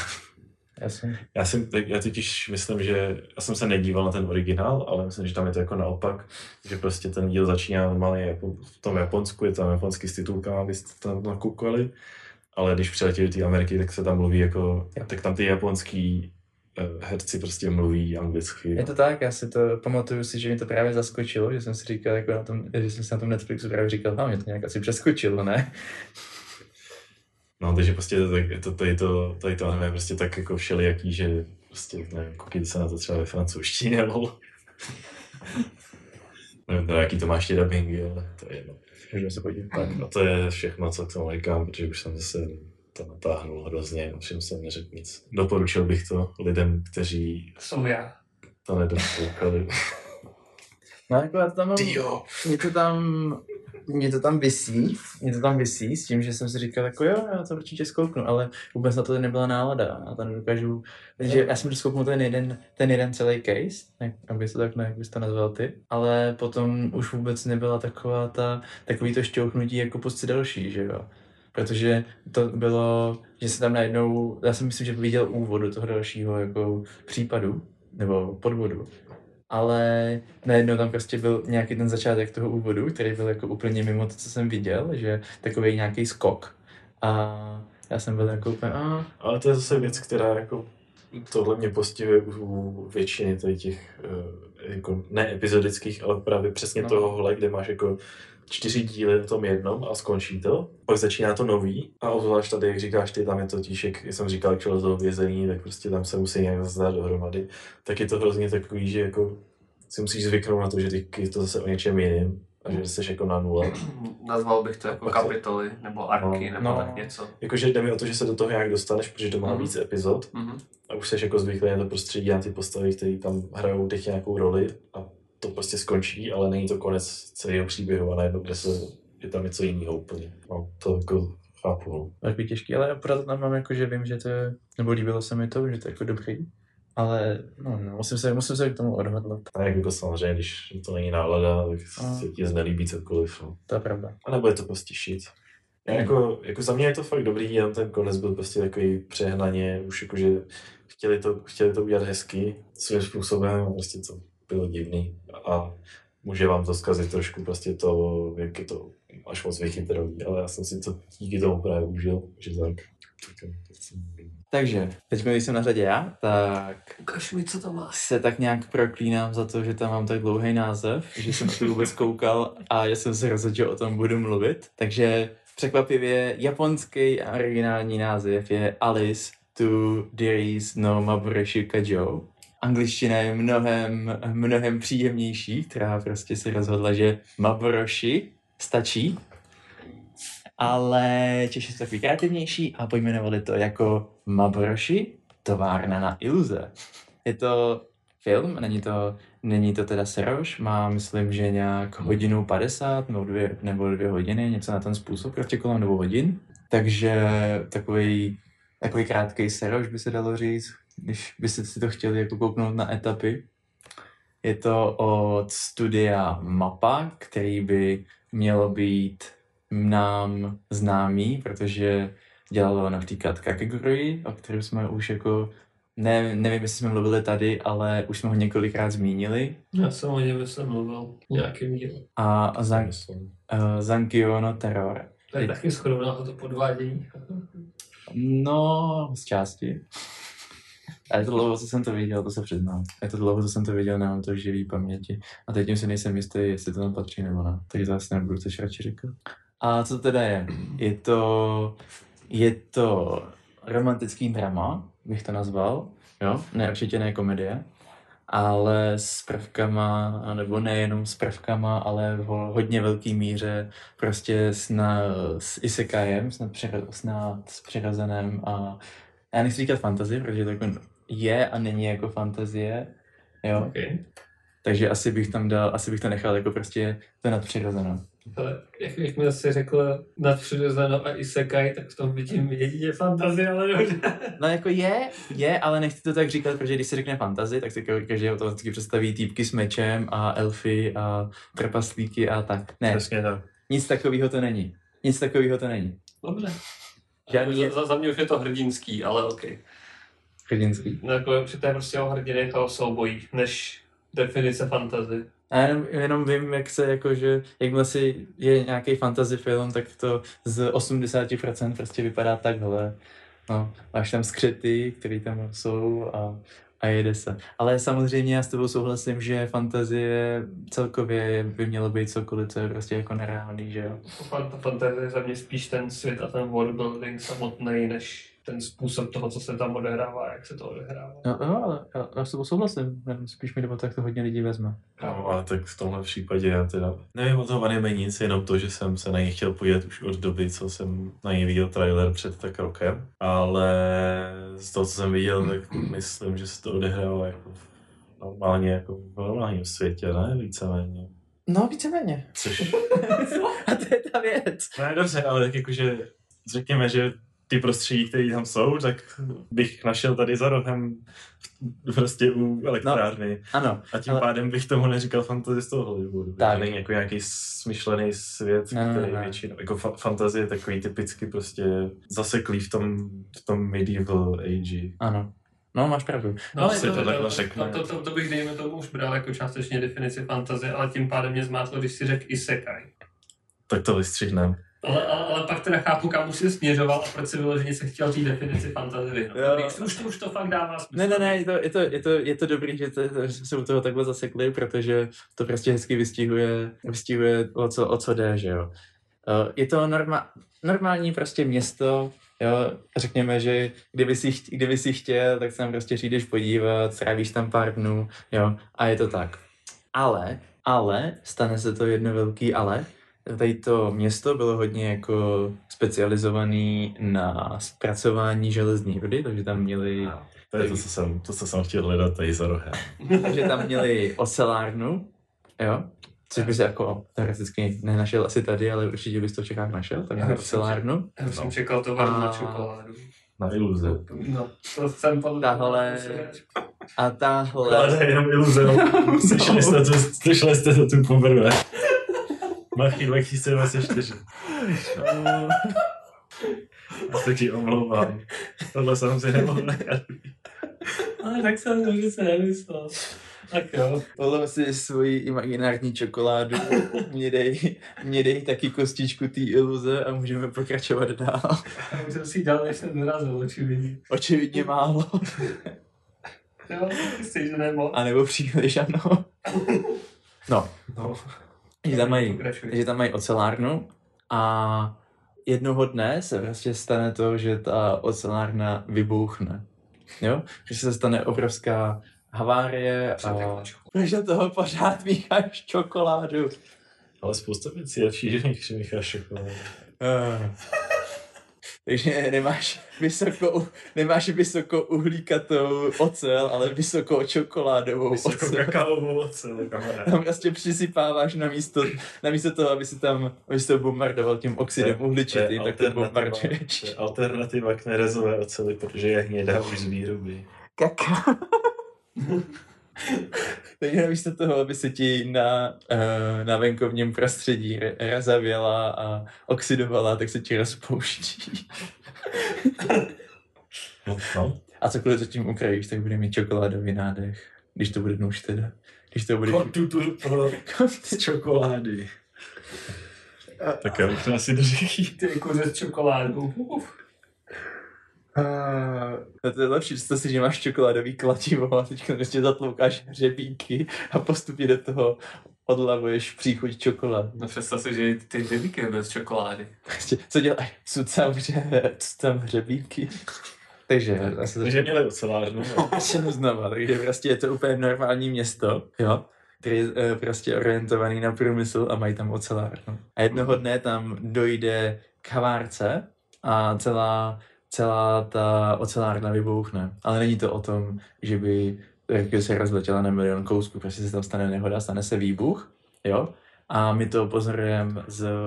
Já totiž myslím, že já jsem se nedíval na ten originál, ale myslím, že tam je to jako naopak, že prostě ten díl začíná normálně v tom Japonsku, je tam japonský s titulkama, abyste tam nakoukali, ale když přiletěli do té Ameriky, tak se tam mluví jako, tak tam ty japonský herci prostě mluví anglicky. Je to tak, já si to pamatuju si, že mi to právě zaskočilo, že jsem si říkal, jako že jsem si na tom Netflixu právě říkal, mě to nějak asi přeskočilo, ne? No, takže prostě tady to anime je prostě tak jako všelijaký, že prostě nevím, koukejte se na to třeba ve francouzštině, nebo nevím, teda jaký to má ještě dubbingy, ale to je jedno. Můžeme se podívat. Tak a to je všechno, co k tomu říkám, protože už jsem zase to natáhnul hrozně, o čem jsem neřekl nic. Doporučil bych to lidem, kteří jsou já. To nedokoukali. No jako já tam mám, mě to tam visí s tím, že jsem si říkal jako jo, já to určitě zkouknu, ale vůbec na to nebyla nálada. Já to nedokážu, že já jsem doskouknul ten jeden celý case, abys to tak jak bys to nazval ty, ale potom už vůbec nebyla takový to šťouchnutí jako pustit další, že jo. Protože to bylo, že se tam najednou, já si myslím, že viděl úvod do toho dalšího jako případu, nebo podvodu. Ale najednou tam prostě byl nějaký ten začátek toho úvodu, který byl jako úplně mimo to, co jsem viděl, že takový nějaký skok. A já jsem byl jako úplně, Ale to je zase věc, která jako tohle mě postihuje u většiny těch jako ne epizodických, ale právě přesně tohohle, kde máš jako 4 díly v tom jednom a skončí to. Pak začíná to nový a obzvlášť tady, jak říkáš ty, tam je totiž, jak jsem říkal, jak člověk toho vězení, tak prostě tam se musí nějak zase dát dohromady. Tak je to hrozně takový, že jako si musíš zvyknout na to, že je to zase o něčem jiným a že jsi jako na nule. Nazval bych to jako kapitoly nebo arky nebo tak něco. Jakože jde mi o to, že se do toho nějak dostaneš, protože to má víc epizod a už jsi jako zvyklý na to prostředí a ty postavy, které tam hrajou teď nějakou roli a to prostě skončí, ale není to konec celého příběhu a najednou, kde je tam něco jiného úplně. No, to jako chápu. Takový těžký, ale proto tam mám jako, že vím, že to je, nebo líbilo se mi to, že to je jako dobrý. Ale musím se k tomu odhodlat. A jako samozřejmě, když to není nálada, tak se ti znelíbí cokoliv. No. To je pravda. A nebo je to prostě shit. Jako za mě je to fakt dobrý, jenom ten konec byl prostě takový přehnaně, už jakože chtěli to udělat hezky svým způsobem, prostě to bylo divný a může vám to zkazit trošku prostě to, jak je to až moc vychytrový, ale já jsem si to díky tomu právě užil, že tak. Takže, teď když jsem na řadě já, tak ukaž mi, co tam má. Se tak nějak proklínám za to, že tam mám tak dlouhý název, že jsem to vůbec koukal a já jsem se rozhodl, že o tom budu mluvit. Takže překvapivě japonský a originální název je Alice to Diaries no Maboroshi Kajou. Angličtina je mnohem příjemnější, která prostě se rozhodla, že Maboroshi stačí. Ale Češi jsou takový kreativnější a pojmenovali to jako Maboroshi, továrna na iluze. Je to film, není to teda seroš, má myslím, že nějak 1:50 nebo 2 hodiny, něco na ten způsob, prostě kolem 2 hodin. Takže takový krátký seroš by se dalo říct, když byste si to chtěli jako kouknout na etapy. Je to od studia Mappa, který by mělo být nám známý, protože dělalo například Kakegurui, o kterém jsme už jako, nevím, jestli jsme mluvili tady, ale už jsme ho několikrát zmínili. Já jsem o něm mluvil nějakým dílem. A Zankyo no Terror. To je taky shodou to podvádění. No, z části. A je to dlouho, co jsem to viděl, to se přiznám. Nemám to v živý paměti. A teď si nejsem jistý, jestli to tam patří nebo ne. Takže to asi nebudu coś radši říkat. A co teda je? Je to romantický drama, bych to nazval. Jo? Ne, určitě ne komedie. Ale s prvkama, nebo nejenom s prvkama, ale v hodně velký míře prostě s isekajem, snad s přirozeným a já nechci říkat fantasy, protože to jako je a není jako fantazie, jo. Okay. Takže asi bych to nechal jako prostě to nadpřirozené. Ale jak mi zase řekl nadpřirozeno a isekai, tak v tom vidím jedině fantazie, ale dobře. No jako je, ale nechci to tak říkat, protože když se řekne fantasy, tak si každý automaticky představí týpky s mečem a elfy a trpaslíky a tak. Ne, přesně tak. Nic takového to není. Dobře. Za mě už je to hrdinský, ale okej. Hrdinský. No jako určitě to je prostě o hrdinek a o soubojí, než definice fantasy. A jenom vím, jakmile si je nějaký fantasy film, tak to z 80% prostě vypadá takhle. No, máš tam skřety, které tam jsou a jede se. Ale samozřejmě já s tebou souhlasím, že fantazie celkově by mělo být cokoliv, co je prostě jako nereálný, že jo? Fantazie je za mě spíš ten svět a ten worldbuilding samotný, než ten způsob toho, co se tam odehrává, jak se to odehrává. No, ale já s tebou souhlasím, spíš mi jde o to, jak to hodně lidí vezme. No, ale tak v tomhle případě já teda nevím o tom anime nic, jenom to, že jsem se na něj chtěl podívat už od doby, co jsem na něj viděl trailer před tak rokem, ale z toho, co jsem viděl, tak myslím, že se to odehrává jako normálně, jako v normálním světě, ne? Víceméně. No, víceméně. Což... A to je ta věc. No dobře, ale tak jakože řekněme, že ty prostředí, které tam jsou, tak bych našel tady za rohem prostě u elektrárny. No, ano. A tím pádem bych tomu neříkal fantasy z toho Hollywoodu. Tak. To není jako nějaký smyšlený svět, který většinou, jako fantasy je takový typicky prostě zaseklý v tom medieval age. Ano. No, máš pravdu. No, to bych dejme tomu už bral jako částečně definici fantazie, ale tím pádem mě zmátlo, když si řekl isekai. Tak to vystřihnem. Ale pak teda chápu, kam už jsi směřoval a proč si vyloženě se chtěl té definici fantazie. Už to fakt dává smysl. Ne, je to dobrý, že se u toho takhle zasekli, protože to prostě hezky vystihuje o co jde, že jo. Je to normální prostě město, jo, řekněme, že kdyby si chtěl, tak se tam prostě přijdeš podívat, strávíš tam pár dnů, jo, a je to tak. Ale, stane se to jedno velký ale. Tady to město bylo hodně jako specializovaný na zpracování železní rudy, takže tam měli... To je to, co jsem chtěl hledat tady za rohem. Takže tam měli ocelárnu, jo, což by se jako teoreticky nenašel asi tady, ale určitě bys to v Čechách našel, tak měli ocelárnu. Já jsem čekal to na čokoládu. Na iluze. No, to jsem tahle... Kláda je jenom iluze, slyšeli jste to tu poprvé. Machy 2024. A to ti omlouvám. Tohle jsem si nemohl nechat. Ale tak jsem že se nemyslel. Tak jo. Tohle si svoji imaginární čokoládu. Mě dej taky kostičku té iluze a můžeme pokračovat dál. Já už jsem si ji dal, než jsem dorazil, očividně. Očividně málo. Jo, jsi, že nemohl. A nebo příliš, ano. No. Že tam mají ocelárnu a jednoho dne se prostě stane to, že ta ocelárna vybouchne. Jo? Že se stane obrovská havárie a že toho pořád mícháš čokoládu. Ale spousta věcí je lepší, že mícháš čokoládu. Takže nemáš vysokou uhlíkatou ocel, ale vysokou čokoládovou ocel. Vysokou kakaovou ocel, kamarád. Tam prostě přisypáváš namísto toho, aby si to bombardoval tím oxidem uhličitým, tak to bombarduješ. To je alternativa k nerezové oceli, protože je hnědá už z výroby. Kakao. Takže namísto toho, aby se ti na venkovním prostředí rezavěla a oxidovala, tak se ti rozpouští. No. A cokoliv to tím ukrajíš, tak bude mít čokoládový nádech. Když to bude nůž teda. Když to bude... z čokolády. Tak já bych to asi dořekl. Ty kuře s čokoládou. To je lepší, že si, že máš čokoládový kladivo a teď prostě zatloukáš hřebíky a postupně do toho odlavuješ příchuť čokolády. No představ si, že ty hřebíky bez čokolády. Prostě, co děláš? Cucám hřebíky. Takže měli ocelárnu. Znova, takže prostě je to úplně normální město, jo, který je prostě orientovaný na průmysl a mají tam ocelárnu. A jednoho dne tam dojde k havárce a celá ta ocelárna vybouchne. Ale není to o tom, že by se rozletěla na milion kousků, prostě se tam stane nehoda, stane se výbuch, jo? A my to pozorujeme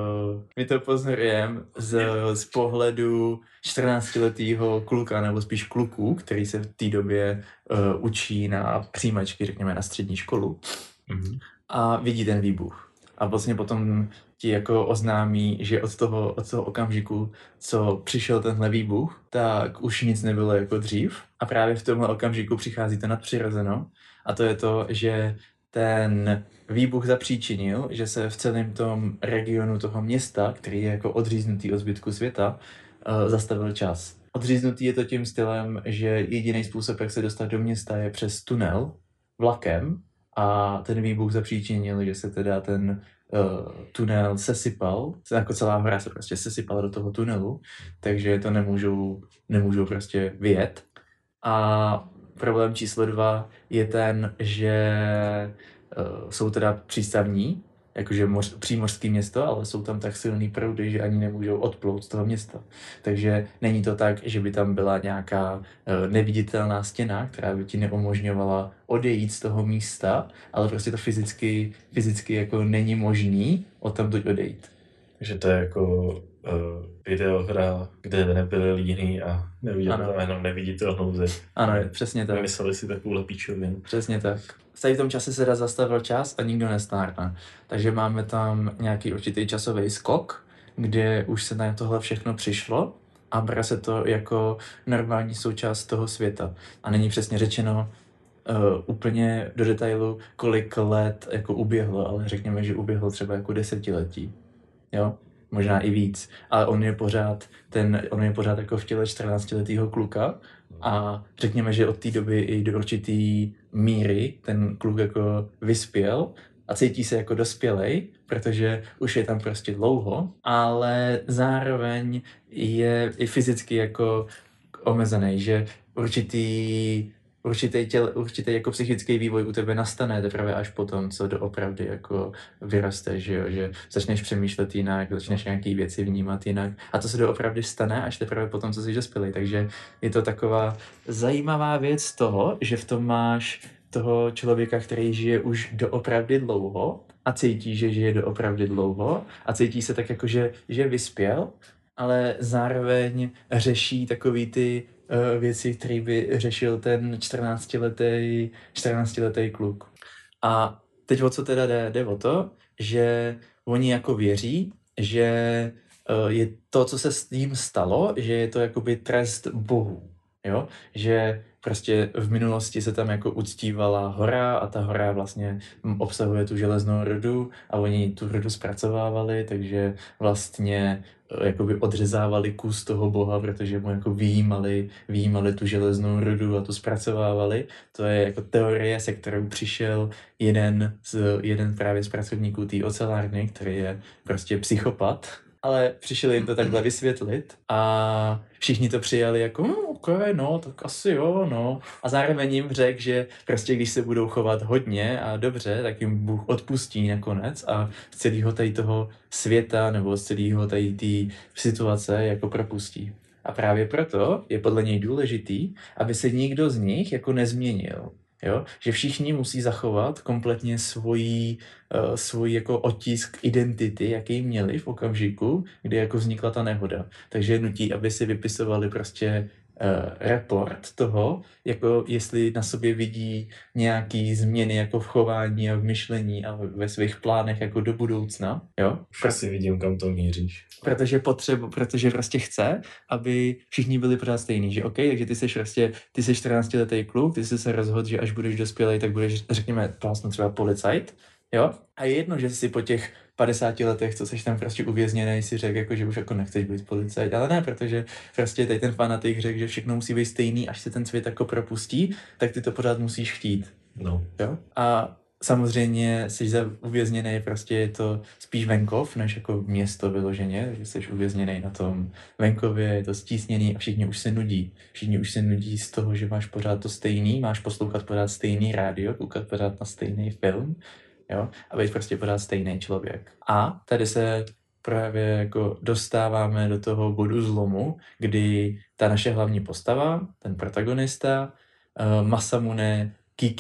z pohledu 14letého kluka, nebo spíš kluků, který se v té době učí na přijímačky, řekněme, na střední školu. Mm-hmm. A vidí ten výbuch. A vlastně potom ti jako oznámí, že od toho okamžiku, co přišel tenhle výbuch, tak už nic nebylo jako dřív. A právě v tomhle okamžiku přichází to nadpřirozeno. A to je to, že ten výbuch zapříčinil, že se v celém tom regionu toho města, který je jako odříznutý od zbytku světa, zastavil čas. Odříznutý je to tím stylem, že jediný způsob, jak se dostat do města, je přes tunel vlakem. A ten výbuch zapříčinil, že se teda ten tunel sesypal, jako celá hora se prostě sesypala do toho tunelu, takže to nemůžou prostě vyjet. A problém číslo 2 je ten, že jsou teda přístavní, jakože přímořské město, ale jsou tam tak silný proudy, že ani nemůžou odplout z toho města. Takže není to tak, že by tam byla nějaká neviditelná stěna, která by ti neumožňovala odejít z toho místa, ale prostě to fyzicky jako není možný odtamtud odejít. Takže to je jako videohra, kde nebyly líny a neviděli tam jenom neviditelnou zeď. Ano, přesně tak. Vymysleli si takovou píčovinu. Přesně tak. Tady v tom čase se zastavil čas a nikdo nestárne. Takže máme tam nějaký určitý časový skok, kde už se na tohle všechno přišlo a bere se to jako normální součást toho světa. A není přesně řečeno úplně do detailu, kolik let jako uběhlo, ale řekněme, že uběhlo třeba jako 10letí. Jo? Možná i víc. Ale on je pořád jako v těle 14letého kluka a řekněme, že od té doby i do určitý míry ten kluk jako vyspěl a cítí se jako dospělej, protože už je tam prostě dlouho, ale zároveň je i fyzicky jako omezený, že určitý jako psychický vývoj u tebe nastane teprve až potom, co doopravdy jako vyrosteš, že začneš přemýšlet jinak, začneš nějaký věci vnímat jinak a to se doopravdy stane až teprve potom, co jsi dospělý. Takže je to taková zajímavá věc toho, že v tom máš toho člověka, který žije už doopravdy dlouho a cítí, že žije doopravdy dlouho a cítí se tak jako, že vyspěl, ale zároveň řeší takový ty věci, které by řešil ten 14letý kluk. A teď o co teda jde o to, že oni jako věří, že je to, co se s ním stalo, že je to jakoby trest Bohu. Jo? Že prostě v minulosti se tam jako uctívala hora a ta hora vlastně obsahuje tu železnou rudu a oni tu rudu zpracovávali, takže vlastně jakoby odřezávali kus toho boha, protože mu jako vyjímali tu železnou rudu a tu zpracovávali. To je jako teorie, se kterou přišel jeden právě z pracovníků té ocelárny, který je prostě psychopat. Ale přišel jim to takhle vysvětlit a všichni to přijali jako tak asi jo, no. A zároveň jim řekl, že prostě když se budou chovat hodně a dobře, tak jim Bůh odpustí nakonec a z celého tady toho světa nebo z celého tady té situace jako propustí. A právě proto je podle něj důležitý, aby se nikdo z nich jako nezměnil. Jo? Že všichni musí zachovat kompletně svůj jako otisk identity, jaký měli v okamžiku, kdy jako vznikla ta nehoda. Takže je nutí, aby si vypisovali prostě report toho, jako jestli na sobě vidí nějaký změny jako v chování a v myšlení a ve svých plánech jako do budoucna. Jo? Asi vidím, kam to míříš. Protože prostě chce, aby všichni byli pořád stejný, že OK, takže ty jsi 14letý kluk, ty jsi se rozhodl, že až budeš dospělej, tak budeš, řekněme, plásnout třeba policajt, jo? A je jedno, že jsi po těch 50 letech, co jsi tam prostě uvězněný, si řekl, jako, že už jako nechceš být policajt, ale ne, protože prostě tady ten fanatik řekl, že všechno musí být stejný, až se ten svět jako propustí, tak ty to pořád musíš chtít. No. Jo? A samozřejmě jsi uvězněný, prostě je to spíš venkov, než jako město vyloženě, že jsi uvězněný na tom venkově, je to stísněný a všichni už se nudí. Všichni už se nudí z toho, že máš pořád to stejný, máš poslouchat pořád stejný rádio, koukat pořád na stejný film, jo, a být prostě pořád stejný člověk. A tady se právě jako dostáváme do toho bodu zlomu, kdy ta naše hlavní postava, ten protagonista, Masamune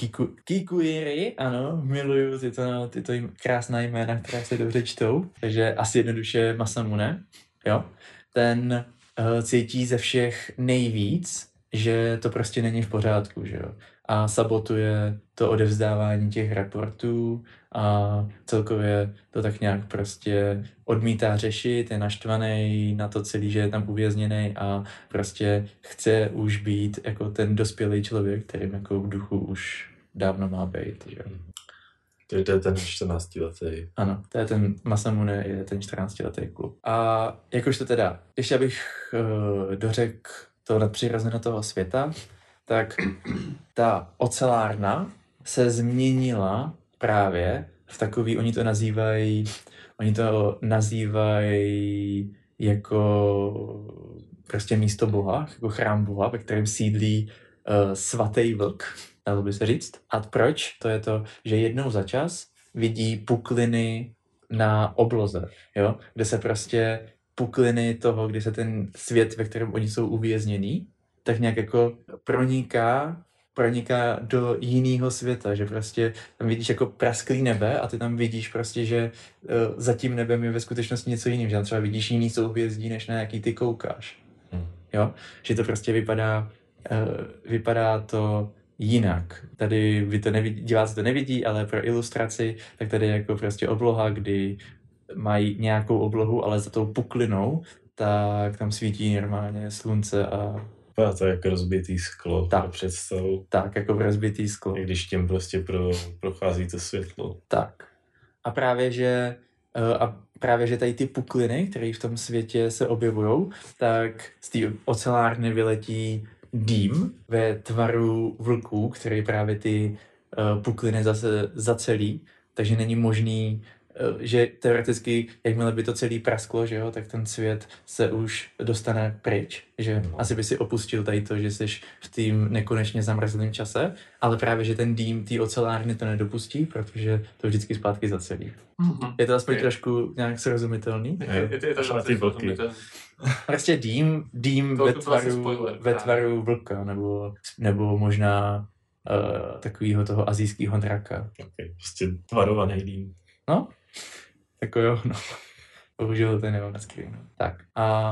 Kikuiri, ano, miluju tyto krásná jména, která se dobře čtou, takže asi jednoduše Masamune, jo. Ten cítí ze všech nejvíc, že to prostě není v pořádku, že jo. A sabotuje to odevzdávání těch reportů a celkově to tak nějak prostě odmítá řešit, je naštvaný na to celý, že je tam uvězněný a prostě chce už být jako ten dospělý člověk, kterým jako v duchu už dávno má být, že jo. To je ten 14letý. Ano, to je ten Masamune, je ten 14letý kluk. A jakož to teda, ještě abych dořekl to nadpřirozeného toho světa, tak ta ocelárna se změnila právě v takový, oni to nazývají jako prostě místo Boha, jako chrám Boha, ve kterém sídlí svatý vlk, dalo by se říct. A proč? To je to, že jednou za čas vidí pukliny na obloze, jo? Kde se prostě pukliny toho, kdy se ten svět, ve kterém oni jsou uvěznění, tak nějak jako proniká do jiného světa, že prostě tam vidíš jako prasklý nebe a ty tam vidíš prostě, že za tím nebem je ve skutečnosti něco jiného, že tam třeba vidíš jiný souhvězdí, než na jaký ty koukáš. Jo? Že to prostě vypadá to jinak. Tady vy to nevidí, diváci to nevidí, ale pro ilustraci, tak tady je jako prostě obloha, kdy mají nějakou oblohu, ale za tou puklinou, tak tam svítí normálně slunce a to je jako rozbitý sklo, tak, představu. Tak, jako v rozbitý sklo. Když tím prostě prochází to světlo. Tak. A právě, že tady ty pukliny, které v tom světě se objevujou, tak z té ocelárny vyletí dým ve tvaru vlků, který právě ty pukliny zase zacelí, takže není možný, že teoreticky, jakmile by to celý prasklo, že jo, tak ten svět se už dostane pryč, že asi by si opustil tady to, že jsi v tým nekonečně zamrzlém čase, ale právě, že ten dým té ocelárny to nedopustí, protože to vždycky zpátky zacelí. Mm-hmm. Je to aspoň trošku nějak srozumitelný? Je to na ty vlky. Prostě dým ve tvaru vlka, nebo možná takového toho asijského draka. Okay, prostě tvarovaný dým. No, jako jo, no. Bohužel to nemám na screenu. Tak a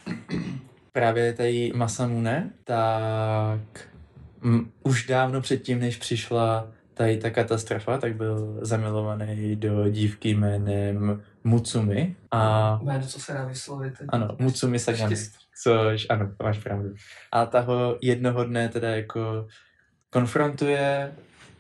právě tady Masamune, tak už dávno předtím, než přišla tady ta katastrofa, tak byl zamilovaný do dívky jménem Mutsumi. A jméno, co se dá vyslovit. Ano, Mutsumi Sagami. Což, ano, máš pravdu. A ta ho jednoho dne teda jako konfrontuje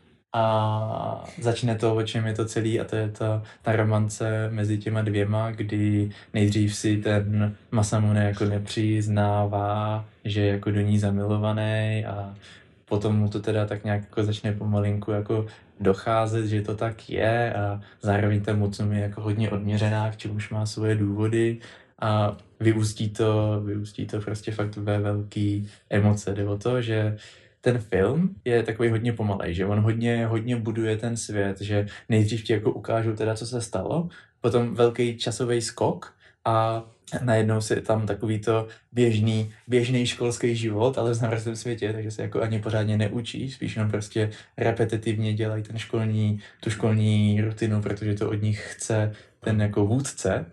a začne to, o čem je to celý, a to je ta romance mezi těma dvěma, kdy nejdřív si ten Masamune jako nepřiznává, že je jako do ní zamilovaný, a potom mu to teda tak nějak jako začne pomalinku jako docházet, že to tak je, a zároveň ta Mutsumi je jako hodně odměřená, k čemuž má svoje důvody, a vyústí to prostě fakt ve velký emoce. Jde o to, že ten film je takový hodně pomalej, že on hodně buduje ten svět, že nejdřív ti jako ukážou teda, co se stalo, potom velký časový skok a najednou se tam takový to běžný školský život, ale v zamrzlém světě, takže se jako ani pořádně neučí, spíš jenom prostě repetitivně dělají tu školní rutinu, protože to od nich chce ten jako vůdce.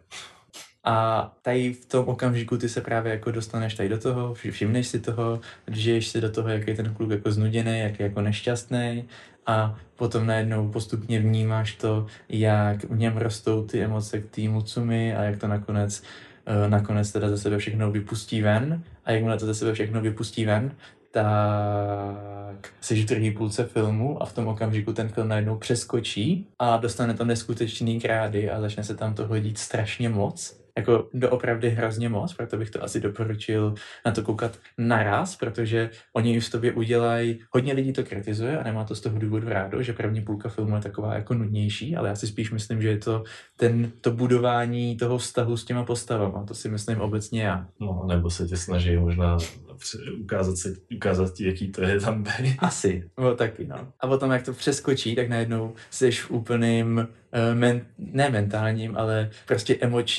A tady v tom okamžiku ty se právě jako dostaneš tady do toho, všimneš si toho, žiješ si do toho, jak je ten kluk jako znuděný, jak je jako nešťastný, a potom najednou postupně vnímáš to, jak v něm rostou ty emoce k té Mutsumi a jak to nakonec teda ze sebe všechno vypustí ven, a jakmile to ze sebe všechno vypustí ven, tak jsi v druhé půlce filmu a v tom okamžiku ten film najednou přeskočí a dostane to neskutečný krády a začne se tam toho dít strašně moc. Jako doopravdy hrozně moc, proto bych to asi doporučil na to koukat naraz, protože oni v tobě udělají, hodně lidí to kritizuje a nemá to z toho důvodu rádo, že první půlka filmu je taková jako nudnější, ale já si spíš myslím, že je to to budování toho vztahu s těma postavama, to si myslím obecně já. No, nebo se tě snaží možná ukázat ti, jaký to je tam být. Asi, no taky, no. A potom, jak to přeskočí, tak najednou jsi v úplným, ne mentálním, ale prostě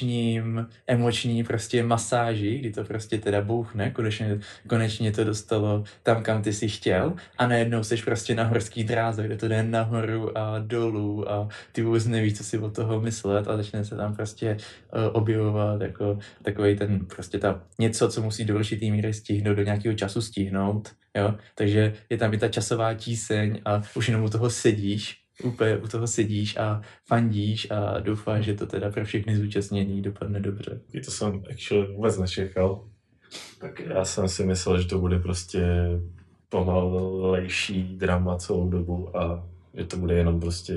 emoční prostě masáži, kdy to prostě teda bouchne, konečně to dostalo tam, kam ty jsi chtěl, a najednou jsi prostě na horský dráze, kde to jde nahoru a dolů a ty vůbec nevíš, co si od toho myslet, a začne se tam prostě objevovat jako takovej ten prostě něco, co musí do určitý míry stihnout, do nějakého času stihnout, jo, takže je tam i ta časová tíseň a už jenom u toho sedíš a fandíš a doufáš, že to teda pro všechny zúčastnění dopadne dobře. I to jsem actually vůbec nečekal. Tak já jsem si myslel, že to bude prostě pomalejší drama celou dobu a že to bude jenom prostě...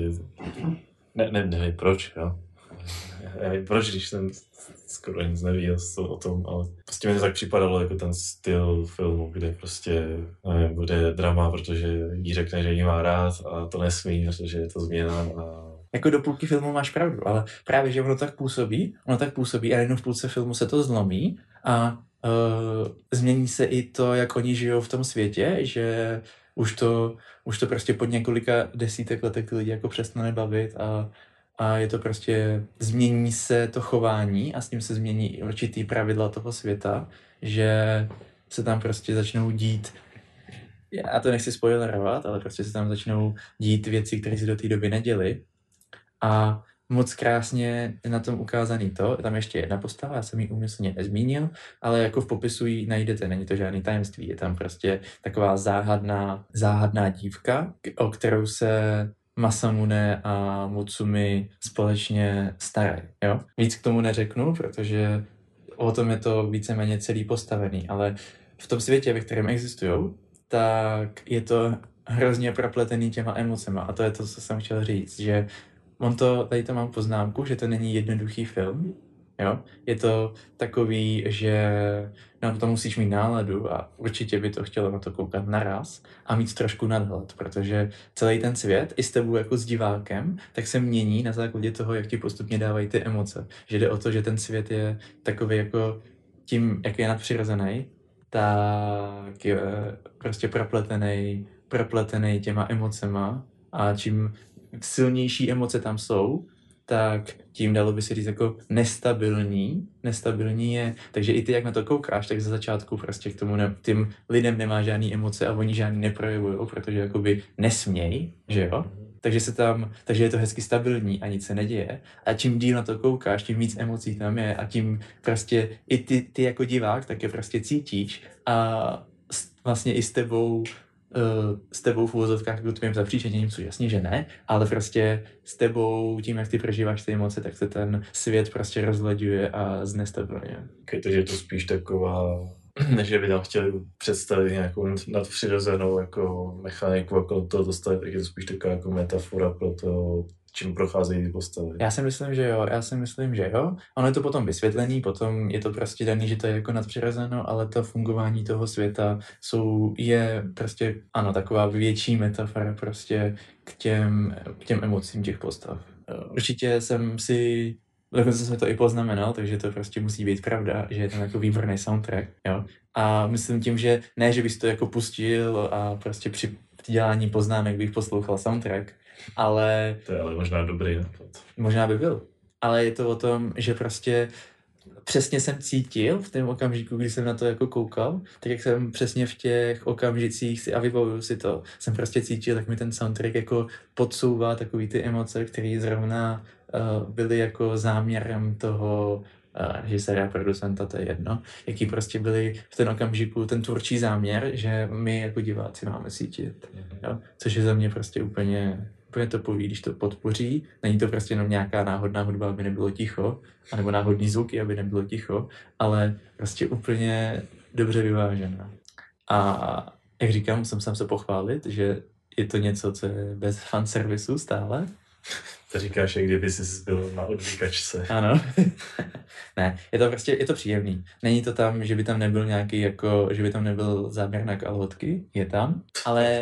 Nevím proč, jo. Nevím proč, když jsem skoro nic nevěděl o tom, ale prostě mi to tak připadalo jako ten styl filmu, kde prostě nevím, bude drama, protože jí řekne, že jí má rád a to nesmí, protože je to změna a... Jako do půlky filmu máš pravdu, ale právě, že ono tak působí a jednou v půlce filmu se to zlomí a změní se i to, jak oni žijou v tom světě, že už to prostě pod několika desítek letech ty lidi jako přestane bavit a a je to prostě, změní se to chování a s tím se změní i určitý pravidla toho světa, že se tam prostě začnou dít, já to nechci spoilerovat, ale prostě se tam začnou dít věci, které se do té doby neděly a moc krásně je na tom ukázaný to, tam ještě jedna postava, já jsem ji úmyslně nezmínil, ale jako v popisu ji najdete, není to žádný tajemství, je tam prostě taková záhadná dívka, o kterou se Masamune a Mutsumi společně starají, jo? Víc k tomu neřeknu, protože o tom je to víceméně celý postavený, ale v tom světě, ve kterém existujou, tak je to hrozně propletený těma emocema a to je to, co jsem chtěl říct, že tady to mám poznámku, že to není jednoduchý film, jo? Je to takový, že na to musíš mít náladu a určitě by to chtělo na to koukat naraz a mít trošku nadhled, protože celý ten svět, i s tebou jako s divákem, tak se mění na základě toho, jak ti postupně dávají ty emoce. Že jde o to, že ten svět je takový jako tím, jak je nadpřirozený, tak je prostě propletený těma emocema a čím silnější emoce tam jsou, tak tím dalo by se říct jako nestabilní je, takže i ty, jak na to koukáš, tak za začátku prostě k tomu tím lidem nemá žádný emoce a oni žádný neprojevují, protože jakoby nesměj, že jo? Takže je to hezky stabilní a nic se neděje. A čím díl na to koukáš, tím víc emocí tam je a tím prostě i ty jako divák tak je prostě cítíš a vlastně i s tebou v uvozovkách jako tvým zapříčeněním, což jasně, že ne, ale prostě s tebou, tím, jak ty prožíváš ty emoce, tak se ten svět prostě rozlaďuje a znestabilňuje. Takže je to spíš taková, než by tam chtěli představit nějakou nadpřirozenou jako mechaniku okolo toho dostavit, tak je to spíš taková jako metafora pro to, čím procházejí ty postavy. Já si myslím, že jo. Ono je to potom vysvětlený, potom je to prostě daný, že to je jako nadpřirozeno, ale to fungování toho světa je prostě, ano, taková větší metafora prostě k těm emocím těch postav. Určitě dokonce jsem to i poznamenal, takže to prostě musí být pravda, že je tam jako výborný soundtrack, jo. A myslím tím, že ne, že bys to jako pustil a prostě při dělání poznámek bych poslouchal soundtrack, ale... To je ale možná dobrý nápad. Možná by byl. Ale je to o tom, že prostě přesně jsem cítil v tom okamžiku, kdy jsem na to jako koukal, tak jak jsem přesně v těch okamžicích a vybavuju si to, jsem prostě cítil, jak mi ten soundtrack jako podsouvá takový ty emoce, které zrovna byly jako záměrem toho režiséra, producenta, to je jedno, jaký prostě byly v ten okamžiku ten tvůrčí záměr, že my jako diváci máme cítit. Jo? Což je za mě prostě úplně topový, když to podpoří. Není to prostě jenom nějaká náhodná hudba, aby nebylo ticho, anebo náhodný zvuky, aby nebylo ticho, ale prostě úplně dobře vyvážená. A jak říkám, musím se pochválit, že je to něco, co je bez fanservisu stále. To říkáš, jak kdyby jsi byl na odvykačce. Ano. Ne, je to příjemný. Není to tam, že by tam nebyl nějaký jako, že by tam nebyl záběr na kalhotky, je tam, ale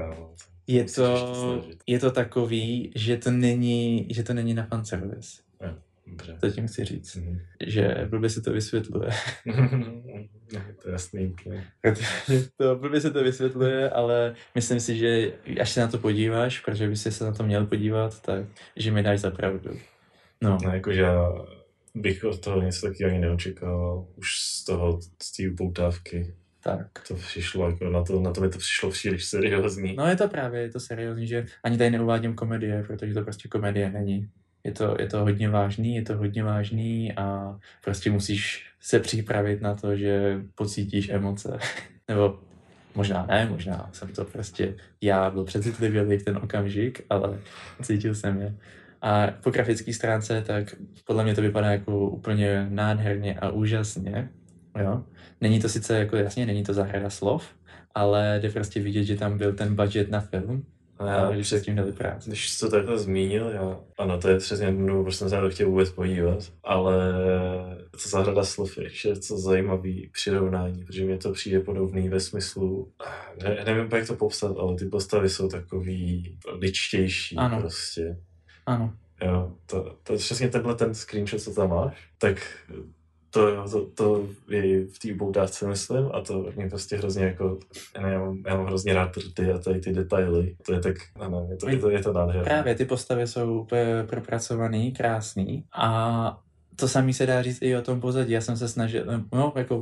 je to takový, že to není na fanservice. Dobře. To tím chci říct, že blbě se to vysvětluje. To je jasný. Blbě se to vysvětluje, ale myslím si, že až se na to podíváš, protože bys se na to měl podívat, tak že mi dáš za pravdu. No, jakože já bych od toho něco taky ani neočekával, už z té upoutávky. Tak. To přišlo, jako na to mi to přišlo příliš seriózní. No je to seriózní, že ani tady neuvádím komedie, protože to prostě komedie není. Je to hodně vážný a prostě musíš se připravit na to, že pocítíš emoce. Nebo možná jsem to prostě, já byl přecitlivělý v ten okamžik, ale cítil jsem je. A po grafické stránce, tak podle mě to vypadá jako úplně nádherně a úžasně, jo. Není to sice jako jasně, není to zahrada slov, ale jde prostě vidět, že tam byl ten budget na film. A že se s tím dali práci. Když jsi to takhle zmínil, ano, to je přesně důvod, proč jsem se na to chtěl vůbec podívat, ale to zahrada slov je to zajímavý přirovnání, protože mě to přijde podobný ve smyslu, nevím, jak to popsat, ale ty postavy jsou takový ličtější. Ano. Prostě. Ano. Jo, to je přesně tenhle ten screenshot, co tam máš, tak To je v té upoutávce, myslím, a to mě prostě hrozně jako, já mám hrozně rád ty detaily, to je tak, ano, je to nádherné. Právě ty postavy jsou úplně propracovaný, krásný a to samé se dá říct i o tom pozadí. Já jsem se snažil, no jako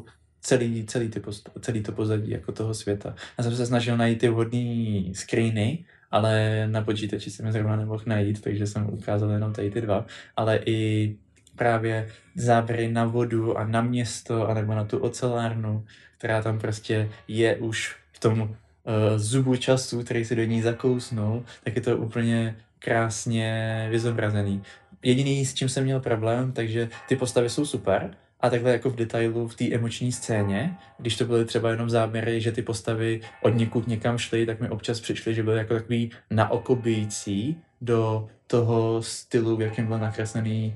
celý to pozadí jako toho světa. Já jsem se snažil najít ty vhodný screeny, ale na počítači jsem je zrovna nemohl najít, takže jsem ukázal jenom tady ty dva, ale i právě záběry na vodu a na město, anebo na tu ocelárnu, která tam prostě je už v tom zubu času, který se do ní zakousnul, tak je to úplně krásně vyzobrazený. Jediný, s čím jsem měl problém, takže ty postavy jsou super, a takhle jako v detailu v té emoční scéně, když to byly třeba jenom záběry, že ty postavy od někud někam šly, tak mi občas přišly, že byly jako takový naokobijící do toho stylu, v jakém byl nakreslený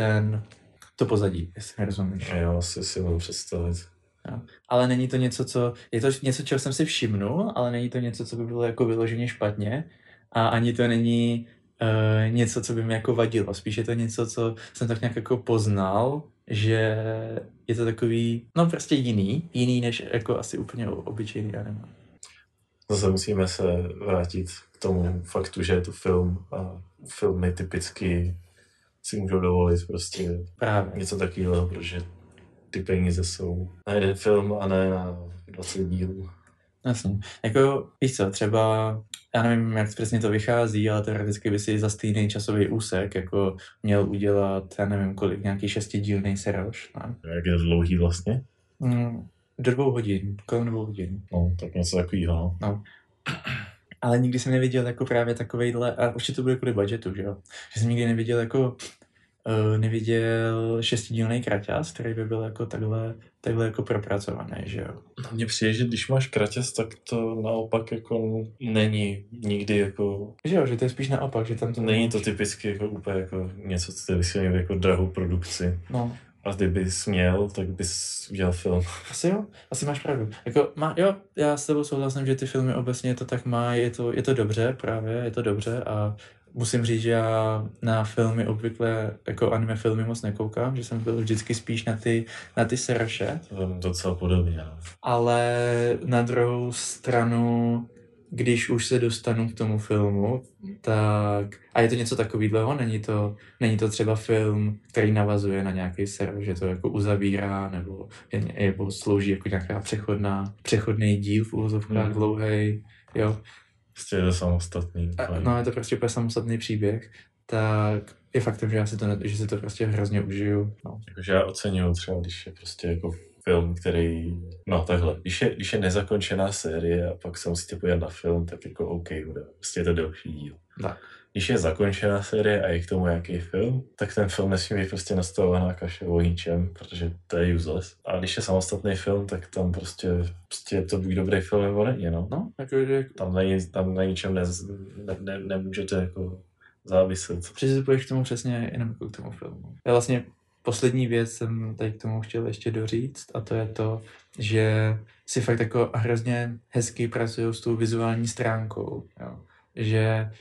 to pozadí, jestli mi rozumíš. Jo, si můžu představit. Jo. Ale není to něco, je to něco, čeho jsem si všimnul, ale není to něco, co by bylo jako vyloženě špatně a ani to není něco, co by mi jako vadilo. Spíš je to něco, co jsem tak nějak jako poznal, že je to takový, no prostě jiný než jako asi úplně obyčejný anime. Zase musíme se vrátit k tomu faktu, že je to film a filmy typicky si můžou dovolit prostě právě něco takového, protože ty peníze jsou na jeden film a ne na 20 dílů. Jasně. Jako, víš co, třeba, já nevím, jak přesně to vychází, ale teoreticky by si za stejný časový úsek jako měl udělat, já nevím kolik, nějaký 6dílný seriáš. Jak je to dlouhý vlastně? Do 2 hodin, kolem 2 hodin. No, tak něco takového. No. Ale nikdy jsem neviděl jako právě takovejhle, a určitě to bude kvůli budgetu, že jo? Že jsem nikdy neviděl jako neviděl 6dílný kraťas, který by byl jako takhle jako propracovaný, že jo. Mně přijde, že když máš kraťas, tak to naopak jako není nikdy jako... Že jo, že to je spíš naopak, že tam to... Není to typicky jako úplně jako něco, co je vysvětlení jako drahou produkci. No. A kdybys měl, tak bys udělal film. Asi jo, asi máš pravdu. Jako, jo, já s tebou souhlasím, že ty filmy obecně to tak má, je to dobře právě, je to dobře a musím říct, že já na filmy obvykle jako anime filmy moc nekoukám, že jsem byl vždycky spíš na ty seraše. To je docela podobně, no. Ale na druhou stranu, když už se dostanu k tomu filmu, tak... A je to něco takového, není to třeba film, který navazuje na nějaký seriál, že to jako uzavírá, nebo slouží jako nějaká přechodný díl v uvozovkách dlouhej, jo. Prostě je to samostatný. No, je to prostě úplně samostatný příběh, tak je faktem, že si to prostě hrozně užiju. No. Jakože já oceňuju třeba, když je prostě jako film, který, no takhle, když je nezakončená série a pak se musíte podívat na film, tak jako OK, bude, prostě je to delší díl. Tak. Když je zakončená série a je k tomu nějaký film, tak ten film nesmí být prostě nastavovaná kaše o ničem, protože to je useless. A když je samostatný film, tak tam prostě je to buď dobrý film nebo není, no. No, takže... Tam na ničem nemůžete jako záviset. Přistupuješ k tomu přesně jenom jako k tomu filmu. Já vlastně poslední věc jsem tady k tomu chtěl ještě doříct a to je to, že si fakt jako hrozně hezky pracují s tou vizuální stránkou, jo. Že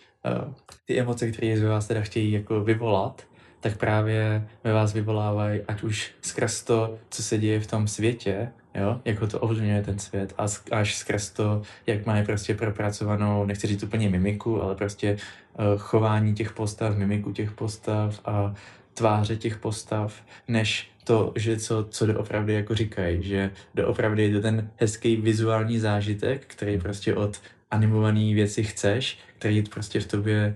ty emoce, které z vás teda chtějí jako vyvolat, tak právě ve vás vyvolávají, ať už skrz to, co se děje v tom světě, jo, jak ho to ovlivňuje ten svět, a až skrz to, jak má prostě propracovanou, nechci říct úplně mimiku, ale prostě chování těch postav, mimiku těch postav a tváře těch postav, než to, že co doopravdy jako říkají, že doopravdy je to ten hezký vizuální zážitek, který prostě od animované věci chceš, který prostě v tobě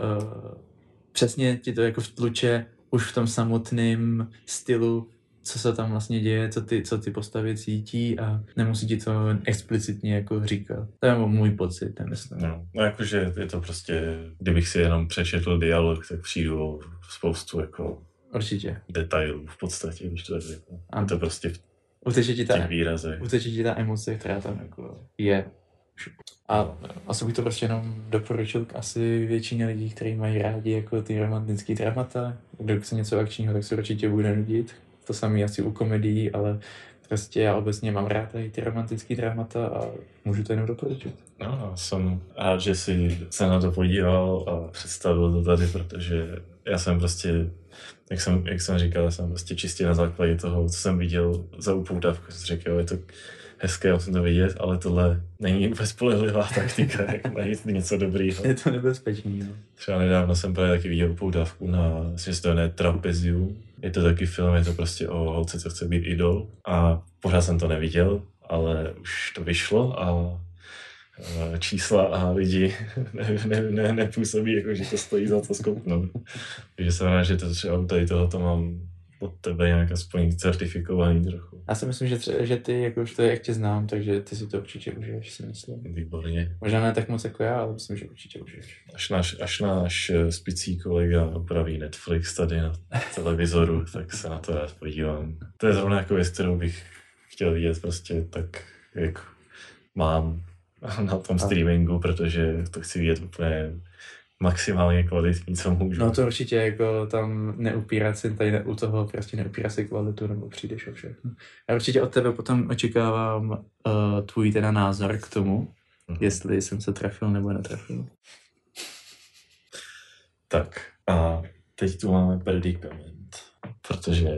přesně ti to jako vtluče už v tom samotném stylu, co se tam vlastně děje, co ty postavy cítí a nemusí ti to explicitně jako říkat. To je můj pocit, myslím. No jakože je to prostě, kdybych si jenom přečetl dialog, tak přijdu spoustu jako určitě detailů v podstatě, když to řeknu. Je to prostě v těch výrazech. Uteče ti ta emoce, která tam jako je. A asi bych to prostě jenom doporučil k asi většině lidí, kteří mají rádi jako ty romantické dramata. Kdo chce něco akčního, tak se určitě bude nudit. To samé asi u komedií, ale prostě já obecně mám rád tady ty romantické dramata a můžu to jenom doporučit. No, jsem rád, že jsi se na to podíval a představil to tady, protože já jsem prostě, jak jsem říkal, jsem prostě čistě na základě toho, co jsem viděl za upoutávku, jsem řekl, jo, je to hezké, musím to vidět, ale tohle není úplně spolehlivá taktika, jak najít něco dobrýho. Je to nebezpečný, no. Třeba nedávno jsem právě taky viděl upoutávku na, myslím, že to jmenuje Trapezium. Je to taky film, je to prostě o holce, co chce být idol. A pořád jsem to neviděl, ale už to vyšlo a čísla a lidi nepůsobí, jako že to stojí za to zkouknout. Takže jsem rád, že to třeba tady tohoto mám od tebe nějak aspoň certifikovaný trochu. Já si myslím, že ty, jako už to jak tě znám, takže ty si to určitě užiješ, si myslím. Výborně. Možná ne tak moc jako já, ale myslím, že určitě užiješ. Až náš spicí kolega opraví Netflix tady na televizoru, tak se na to rád podívám. To je zrovna jako věc, kterou bych chtěl vidět prostě tak, jak mám na tom streamingu, protože to chci vidět úplně maximálně kvalitní, co můžu. No to určitě, jako tam neupírat si tady u toho, prostě neupírat si kvalitu, nebo přijdeš o všechno. Já určitě od tebe potom očekávám tvůj teda názor k tomu, jestli jsem se trefil nebo netrefil. Tak a teď tu máme predikament, protože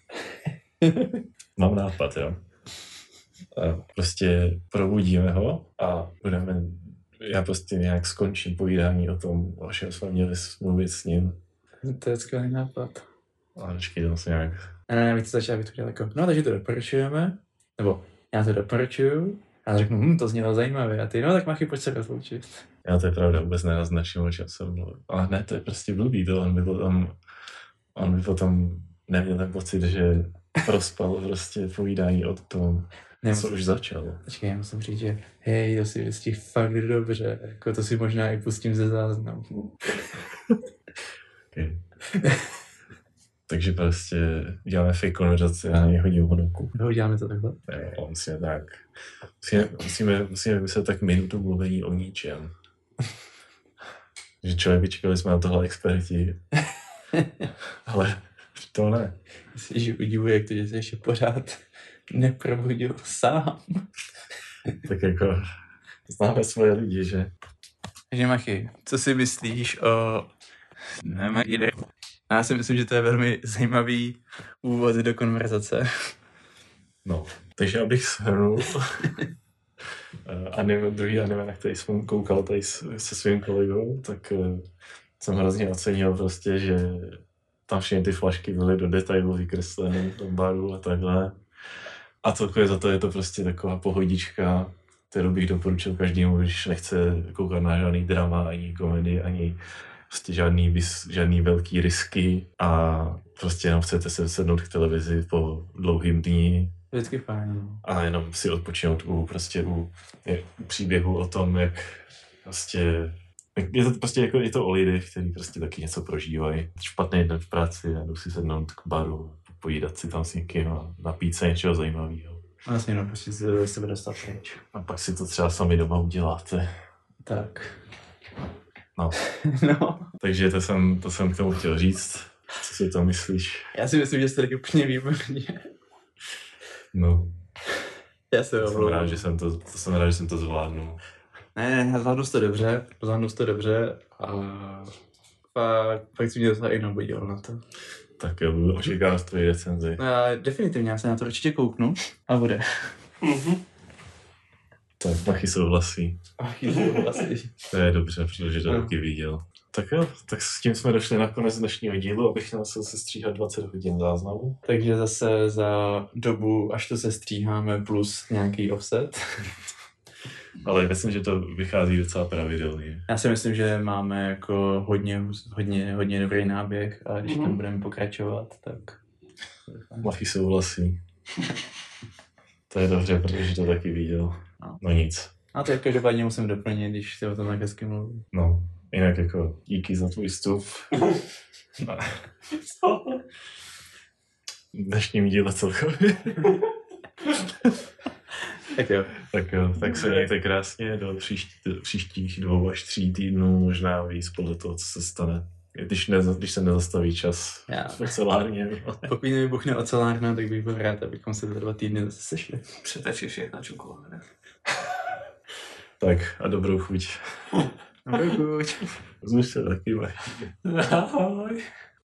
mám nápad, jo. Prostě probudíme ho a já prostě nějak skončím povídání o tom, o čem jsme měli mluvit s ním. To je skvělý nápad. Ale počkej, to se nějak... Ne, bych to začal, abych to dělal jako, no takže to doporučujeme, nebo já to doporučuju, a řeknu, to znělo zajímavé, a ty, no tak Machy, pojď se rozloučit. Já to je pravda, vůbec nenaznačil, o čem jsem mluvil. Ale ne, to je prostě blbý, to on by potom neměl ten pocit, že prospal prostě povídání o tom, co už začal. Počkej, já musím říct, že hej, to si vystihl fakt dobře, jako to si možná i pustím ze záznamu. Okay. Takže prostě děláme fake konverzaci a nehodím hodnoku. Děláme to takhle? Jo, musíme tak. Musíme vymyslet tak minutu mluvení o ničem. Že člověk by čekali jsme na tohle experti. Ale to ne. Jsi, že udivuje, jak to, že jsi ještě pořád neprobudil sám. Tak jako známe svoje lidi, že? Takže Machy, co si myslíš o... Já si myslím, že to je velmi zajímavý úvod do konverzace. No, takže abych shrnul druhý anime, na který jsem koukal tady se svým kolegou, tak jsem hrozně ocenil prostě, že tam všechny ty flašky byly do detailu vykreslené v tom baru a takhle. A celkově za to je to prostě taková pohodička, kterou bych doporučil každému, když nechce koukat na žádný drama, ani komedii, ani prostě žádný velký risky a prostě jenom chcete se sednout k televizi po dlouhým dní. Vždycky fajn. A jenom si odpočinout u příběhu o tom, jak prostě je to o lidech, kteří prostě taky něco prožívají. Špatný den v práci a jdu si sednout k baru, pojídat si tam s někým a napít se něčeho zajímavého. Vlastně no, prostě se sebe dostat pryč. A pak si to třeba sami doma uděláte. Tak. No. No. Takže to jsem k tomu chtěl říct. Co si to myslíš? Já si myslím, že jste taky úplně výborně. No. Já jsem rád, že jsem to zvládnul. Ne, zvládnu to dobře a fakt si mě docela i nabudil na to. Tak jo, budu očekávat tvoji recenzi. Definitivně, já se na to určitě kouknu a bude. Tak Machy souhlasí. To je dobře, protože to taky viděl. Tak jo, tak s tím jsme došli na konec dnešního dílu, abych musel se stříhat 20 hodin záznamu. Takže zase za dobu, až to se stříháme, plus nějaký offset. Ale myslím, že to vychází docela pravidelně. Já si myslím, že máme jako hodně dobrý náběh a když tam budeme pokračovat, tak... Machy souhlasí. To je dobře, protože to taky viděl. No nic. A to každopádně musím doplnit, když si o tom tak hezky mluví. No, jinak jako díky za tvůj vstup. Dnešním díle celkově. Tak jo, tak se mějte krásně do příštích 2 až 3 týdnů, možná víc podle toho, co se stane. Když se nezastaví čas v ocelárně. Pokud nevybuchne ocelárna, tak bych byl rád, abychom se za 2 týdny zase sešli. Přetečí všechna čokoláda. Tak a dobrou chuť. Dokud. Zůště taky mají. Ahoj.